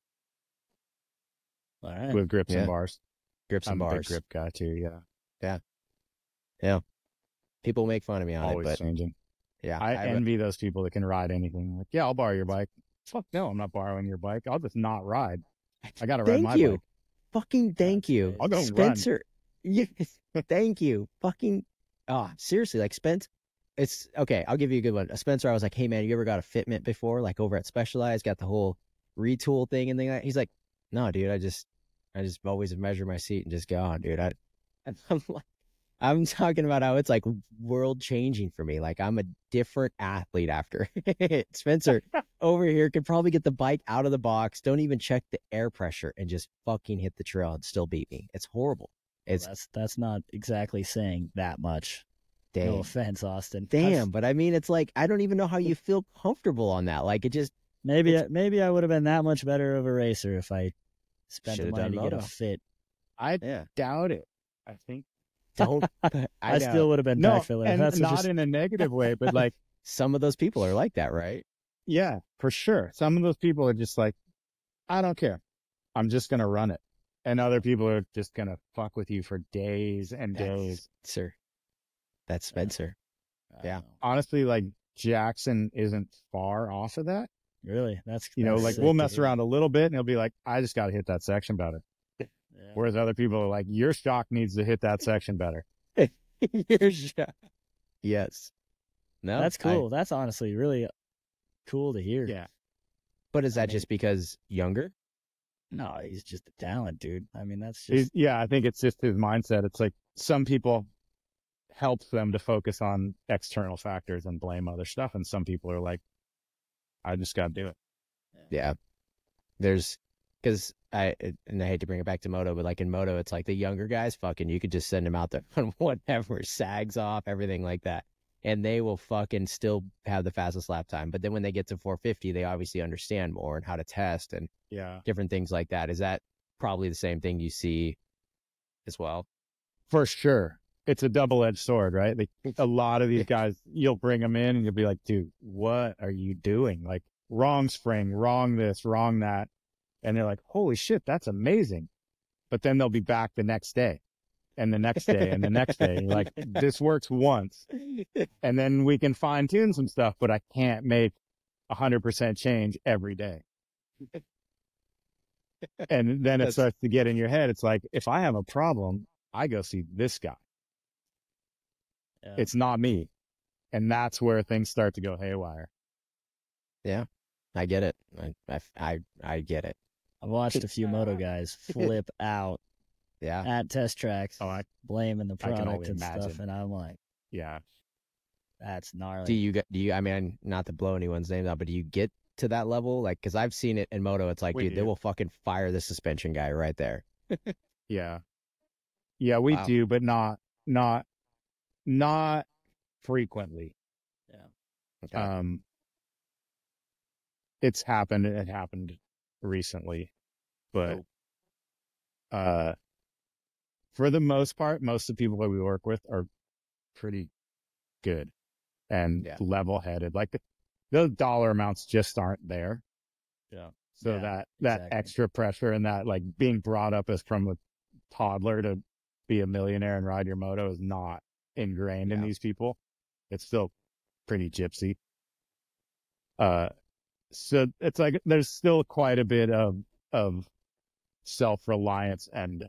All right. With grips Yeah. and bars. Grips and I'm a big bars. grip guy too. Yeah. People make fun of me on Always it, but changing. yeah, I envy those people that can ride anything. Like, yeah, I'll borrow your bike. Fuck no, I'm not borrowing your bike. I'll just not ride. I gotta ride thank my you. bike. Fucking thank That's you. it. I'll go Spencer. Yes, thank you. Fucking seriously, like Spence. It's okay. I'll give you a good one. Spencer, I was like, hey man, you ever got a fitment before? Like over at Specialized, got the whole retool thing and thing like that. He's like, no, dude, I just always measure my seat and just go on, dude. And I'm like, I'm talking about how it's like world changing for me. Like I'm a different athlete after Spencer over here could probably get the bike out of the box, don't even check the air pressure, and just fucking hit the trail and still beat me. It's horrible. Well, It's that's not exactly saying that much. damn. No offense, Austin. Damn, but I mean, it's like I don't even know how you feel comfortable on that. Like it just Maybe I would have been that much better of a racer if I spent the Should've money to done get a moto. fit. I yeah. doubt it. I think Don't. I know. still would have been no, pack filler. and That's not just, in a negative way, but like, Some of those people are like that, right? yeah, for sure. Some of those people are just like, I don't care. I'm just gonna run it. And other people are just gonna fuck with you for days and days. Spencer. That's Spencer. I don't yeah. know. Honestly, like Jackson isn't far off of that. Really, that's Like sick we'll to mess hear. around a little bit and he'll be like, I just got to hit that section better. Yeah. Whereas other people are like, your shock needs to hit that section better. Your shot. Yes. No, That's cool. That's honestly really cool to hear. Yeah. But is I that mean- just because younger? No, he's just a talent, dude. I mean, that's just Yeah, I think it's just his mindset. It's like some people helps them to focus on external factors and blame other stuff. And some people are like, I just got to do it. Yeah. There's because and I hate to bring it back to moto, but like in moto, it's like the younger guys, fucking, you could just send them out there on whatever, sags off, everything like that. And they will fucking still have the fastest lap time. But then when they get to 450, they obviously understand more and how to test and Yeah. different things like that. Is that probably the same thing you see as well? For sure. It's a double-edged sword, right? Like a lot of these guys, you'll bring them in and you'll be like, dude, what are you doing? Like wrong spring, wrong this, wrong that. And they're like, holy shit, that's amazing. But then they'll be back the next day and the next day and the next day. You're like, this works once, and then we can fine tune some stuff, but I can't make 100% change every day. And then it starts to get in your head. It's like, if I have a problem, I go see this guy. Yeah. It's not me. And that's where things start to go haywire. Yeah, I get it. I get it. I've watched a few moto guys flip out Yeah. at test tracks, blaming the I can product only and stuff, imagine. and I'm like, Yeah. that's gnarly. Do you, I mean, not to blow anyone's name out, but do you get to that level? Like, cause I've seen it in moto. It's like, We dude, they do. will fucking fire the suspension guy right there. Yeah. Yeah, we Wow. do, but not frequently. Yeah. Okay. It's happened. It happened recently, but for the most part, most of the people that we work with are pretty good and Yeah. level-headed. Like those dollar amounts just aren't there. Yeah. So Yeah, that exactly. extra pressure and that like being brought up as from a toddler to be a millionaire and ride your moto is not ingrained in Yeah. these people. It's still pretty gypsy. So it's like there's still quite a bit of self-reliance and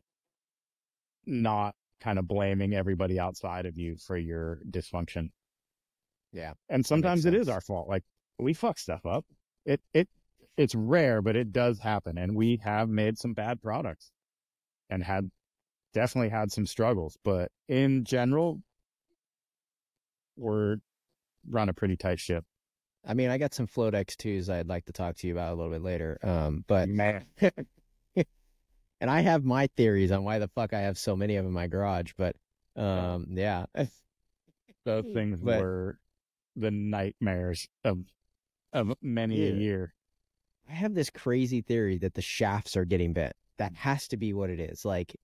not kind of blaming everybody outside of you for your dysfunction. Yeah. And sometimes it is sense. our fault. Like we fuck stuff up. It's rare, but it does happen. And we have made some bad products and definitely had some struggles. But in general, we're run a pretty tight ship. I mean, I got some Float X2s I'd like to talk to you about a little bit later. But Man, and I have my theories on why the fuck I have so many of them in my garage. But yeah. those things But- were the nightmares of many a Yeah. year. I have this crazy theory that the shafts are getting bent. That has to be what it is. Like,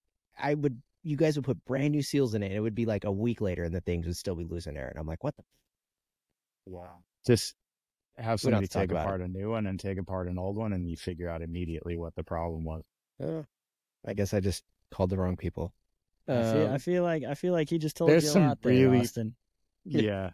you guys would put brand new seals in it, and it would be like a week later, and the things would still be losing air. And I'm like, what the? Wow. Just have We don't somebody have to talk take about apart a new one and take apart an old one, and you figure out immediately what the problem was. I guess I just called the wrong people. I feel like he just told there's you a some lot there, really- Austin. Yeah.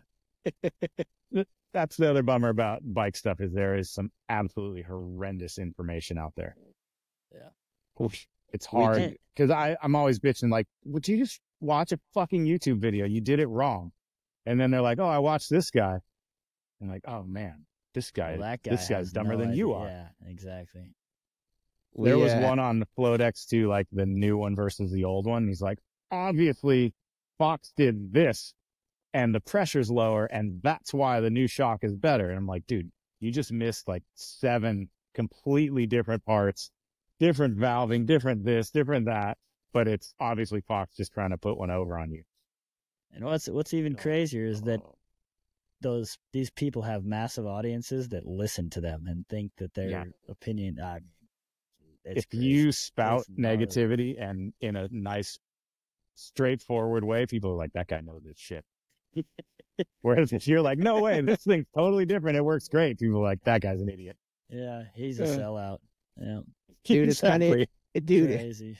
That's the other bummer about bike stuff is there is some absolutely horrendous information out there. Yeah. It's We hard can't- because I'm always bitching like, would you just watch a fucking YouTube video? You did it wrong. And then they're like, oh, I watched this guy. And like, oh man, this Well, that guy this guy's has dumber no than you idea. are. Yeah, exactly. There was one on the Float X2, like the new one versus the old one. He's like, obviously Fox did this and the pressure's lower and that's why the new shock is better. And I'm like, dude, you just missed like 7 completely different parts, different valving, different this, different that. But it's obviously Fox just trying to put one over on you. And what's even crazier is that these people have massive audiences that listen to them and think that their Yeah. opinion. It's If crazy. you spout It's gnarly. negativity and in a nice, straightforward way, people are like, that guy knows his shit. Whereas if you're like, no way, this thing's totally different, it works great, people are like, that guy's an idiot. Yeah, he's a Yeah. sellout. Yeah, Dude, it's kinda- Exactly. dude. crazy.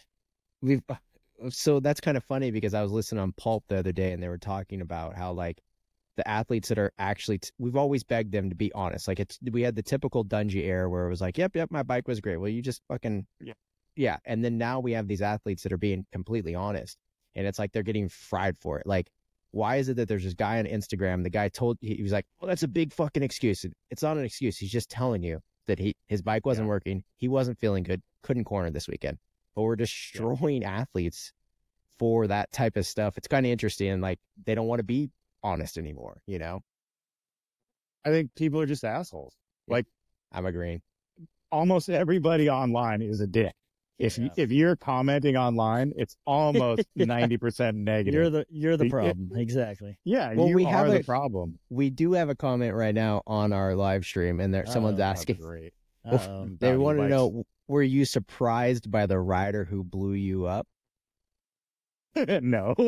So that's kind of funny because I was listening on Pulp the other day, and they were talking about how like the athletes that are actually we've always begged them to be honest. Like we had the typical Dungey era where it was like, yep, my bike was great. Well, you just fucking yeah. And then now we have these athletes that are being completely honest, and it's like they're getting fried for it. Like, why is it that there's this guy on Instagram? The guy he was like, well, that's a big fucking excuse. It's not an excuse. He's just telling you that his bike wasn't working. He wasn't feeling good. Couldn't corner this weekend. But we're destroying athletes for that type of stuff. It's kind of interesting. And like, they don't want to be honest anymore, you know? I think people are just assholes. Like, I'm agreeing. almost everybody online is a dick. If you're commenting online, it's almost 90% negative. You're the problem. Exactly. Yeah, Well, you we are have the problem. We do have a comment right now on our live stream, and someone's Oh, asking, Great. Uh-oh. they About want to e-bikes. know, were you surprised by the rider who blew you up? No.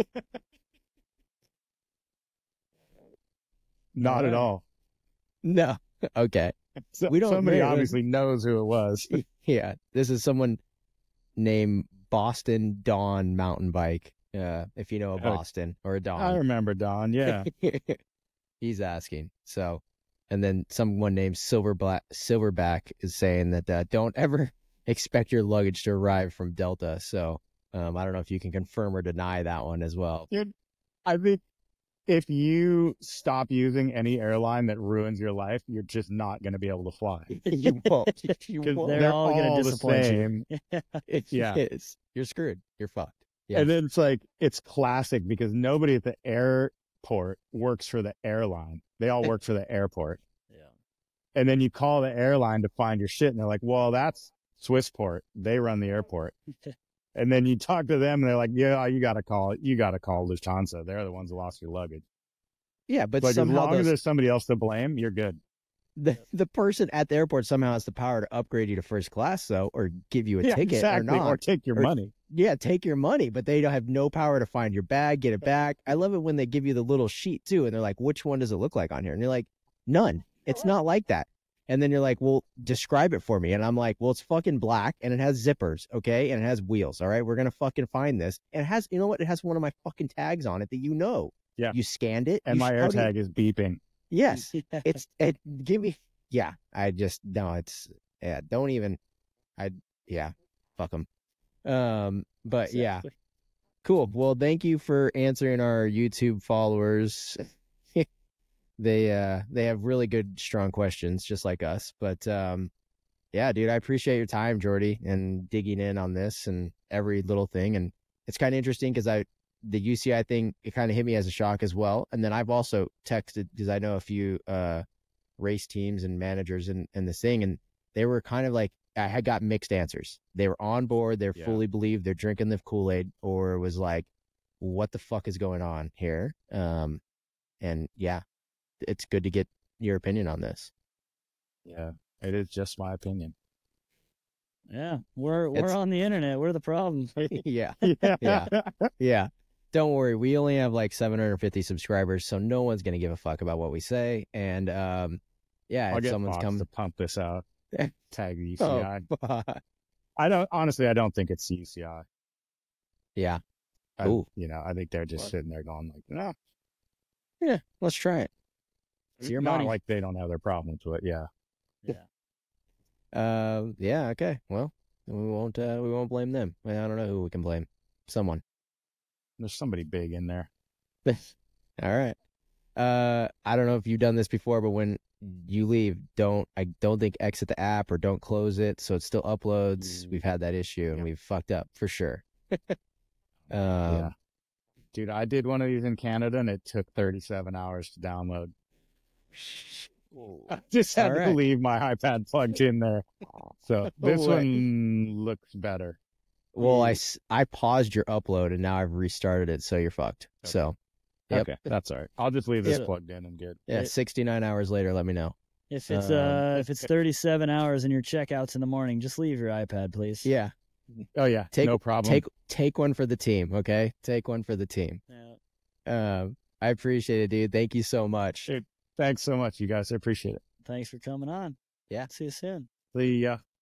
Not at all. No. Okay. So, We don't- somebody maybe- obviously knows who it was. Yeah. This is someone named Boston Dawn mountain bike. If you know a Oh, Boston or a I Dawn. remember Don. Yeah. He's asking. So, and then someone named Silverback is saying that don't ever expect your luggage to arrive from Delta. So, I don't know if you can confirm or deny that one as well. Dude, I think if you stop using any airline that ruins your life, you're just not going to be able to fly. You won't. You 'Cause won't. They're all gonna the disappoint you. same. It Yeah. is. You're screwed. You're fucked. Yeah. And then it's like, it's classic because nobody at the airport works for the airline. They all work for the airport. Yeah. And then you call the airline to find your shit and they're like, well, that's Swissport. They run the airport. And then you talk to them and they're like, yeah, you got to call Lufthansa. They're the ones that lost your luggage. Yeah, but Like, as somehow long as those, there's somebody else to blame, you're good. the person at the airport somehow has the power to upgrade you to first class, though, or give you a ticket exactly. or not. Or take your Or- money. Yeah, take your money, but they don't have no power to find your bag, get it back. I love it when they give you the little sheet too, and they're like, "Which one does it look like on here?" And you're like, "None. It's not like that." And then you're like, "Well, describe it for me." And I'm like, "Well, it's fucking black and it has zippers, okay, and it has wheels. All right, we're gonna fucking find this. And it has, you know what? It has one of my fucking tags on it that you know. Yeah. You scanned it, And my how do you- AirTag is beeping. Yes, give me. Yeah, I just no. It's yeah. Don't even. Fuck them. But yeah. Exactly. Cool. Well, thank you for answering our YouTube followers. They have really good, strong questions, just like us. But yeah, dude, I appreciate your time, Jordy, and digging in on this and every little thing. And it's kind of interesting because the UCI thing, it kind of hit me as a shock as well. And then I've also texted because I know a few race teams and managers in this thing, and they were kind of like, I had got mixed answers. They were on board. They're Yeah. fully believed they're drinking the Kool-Aid, or was like, what the fuck is going on here? And yeah, it's good to get your opinion on this. Yeah. It is just my opinion. Yeah, we're It's- on the internet. We're the problem. Yeah. Yeah. Yeah. Yeah. Don't worry. We only have like 750 subscribers, so no one's going to give a fuck about what we say. And yeah, I'll if get someone's Fox come to pump this out. Tag the Oh, UCI. fuck. I don't think it's UCI. Yeah. I Ooh. think they're just What? sitting there going like, no. Yeah. Let's try it. It's your Not money. like they don't have their problems with it. Yeah. Yeah. Yeah. Okay. Well, we won't blame them. I don't know who we can blame. Someone. There's somebody big in there. All right. I don't know if you've done this before, but when you leave, I don't think exit the app or don't close it, so it still uploads. We've had that issue and Yeah. we've fucked up for sure. Yeah. Dude, I did one of these in Canada and it took 37 hours to download. I just had All to right. leave my iPad plugged in there. So this way. one looks better. Well, I paused your upload and now I've restarted it, so you're fucked. Okay. So, Yep. Okay, that's all right. I'll just leave this Yeah. plugged in and good. yeah, It- 69 hours later, let me know. If it's Um, if it's 37 hours and your checkouts in the morning, just leave your iPad, please. Yeah, Oh yeah, Take- no problem. take one for the team, okay? Take one for the team. Yeah. I appreciate it, dude. Thank you so much. Sure. Thanks so much, you guys. I appreciate it. Thanks for coming on. Yeah. See you soon. See ya.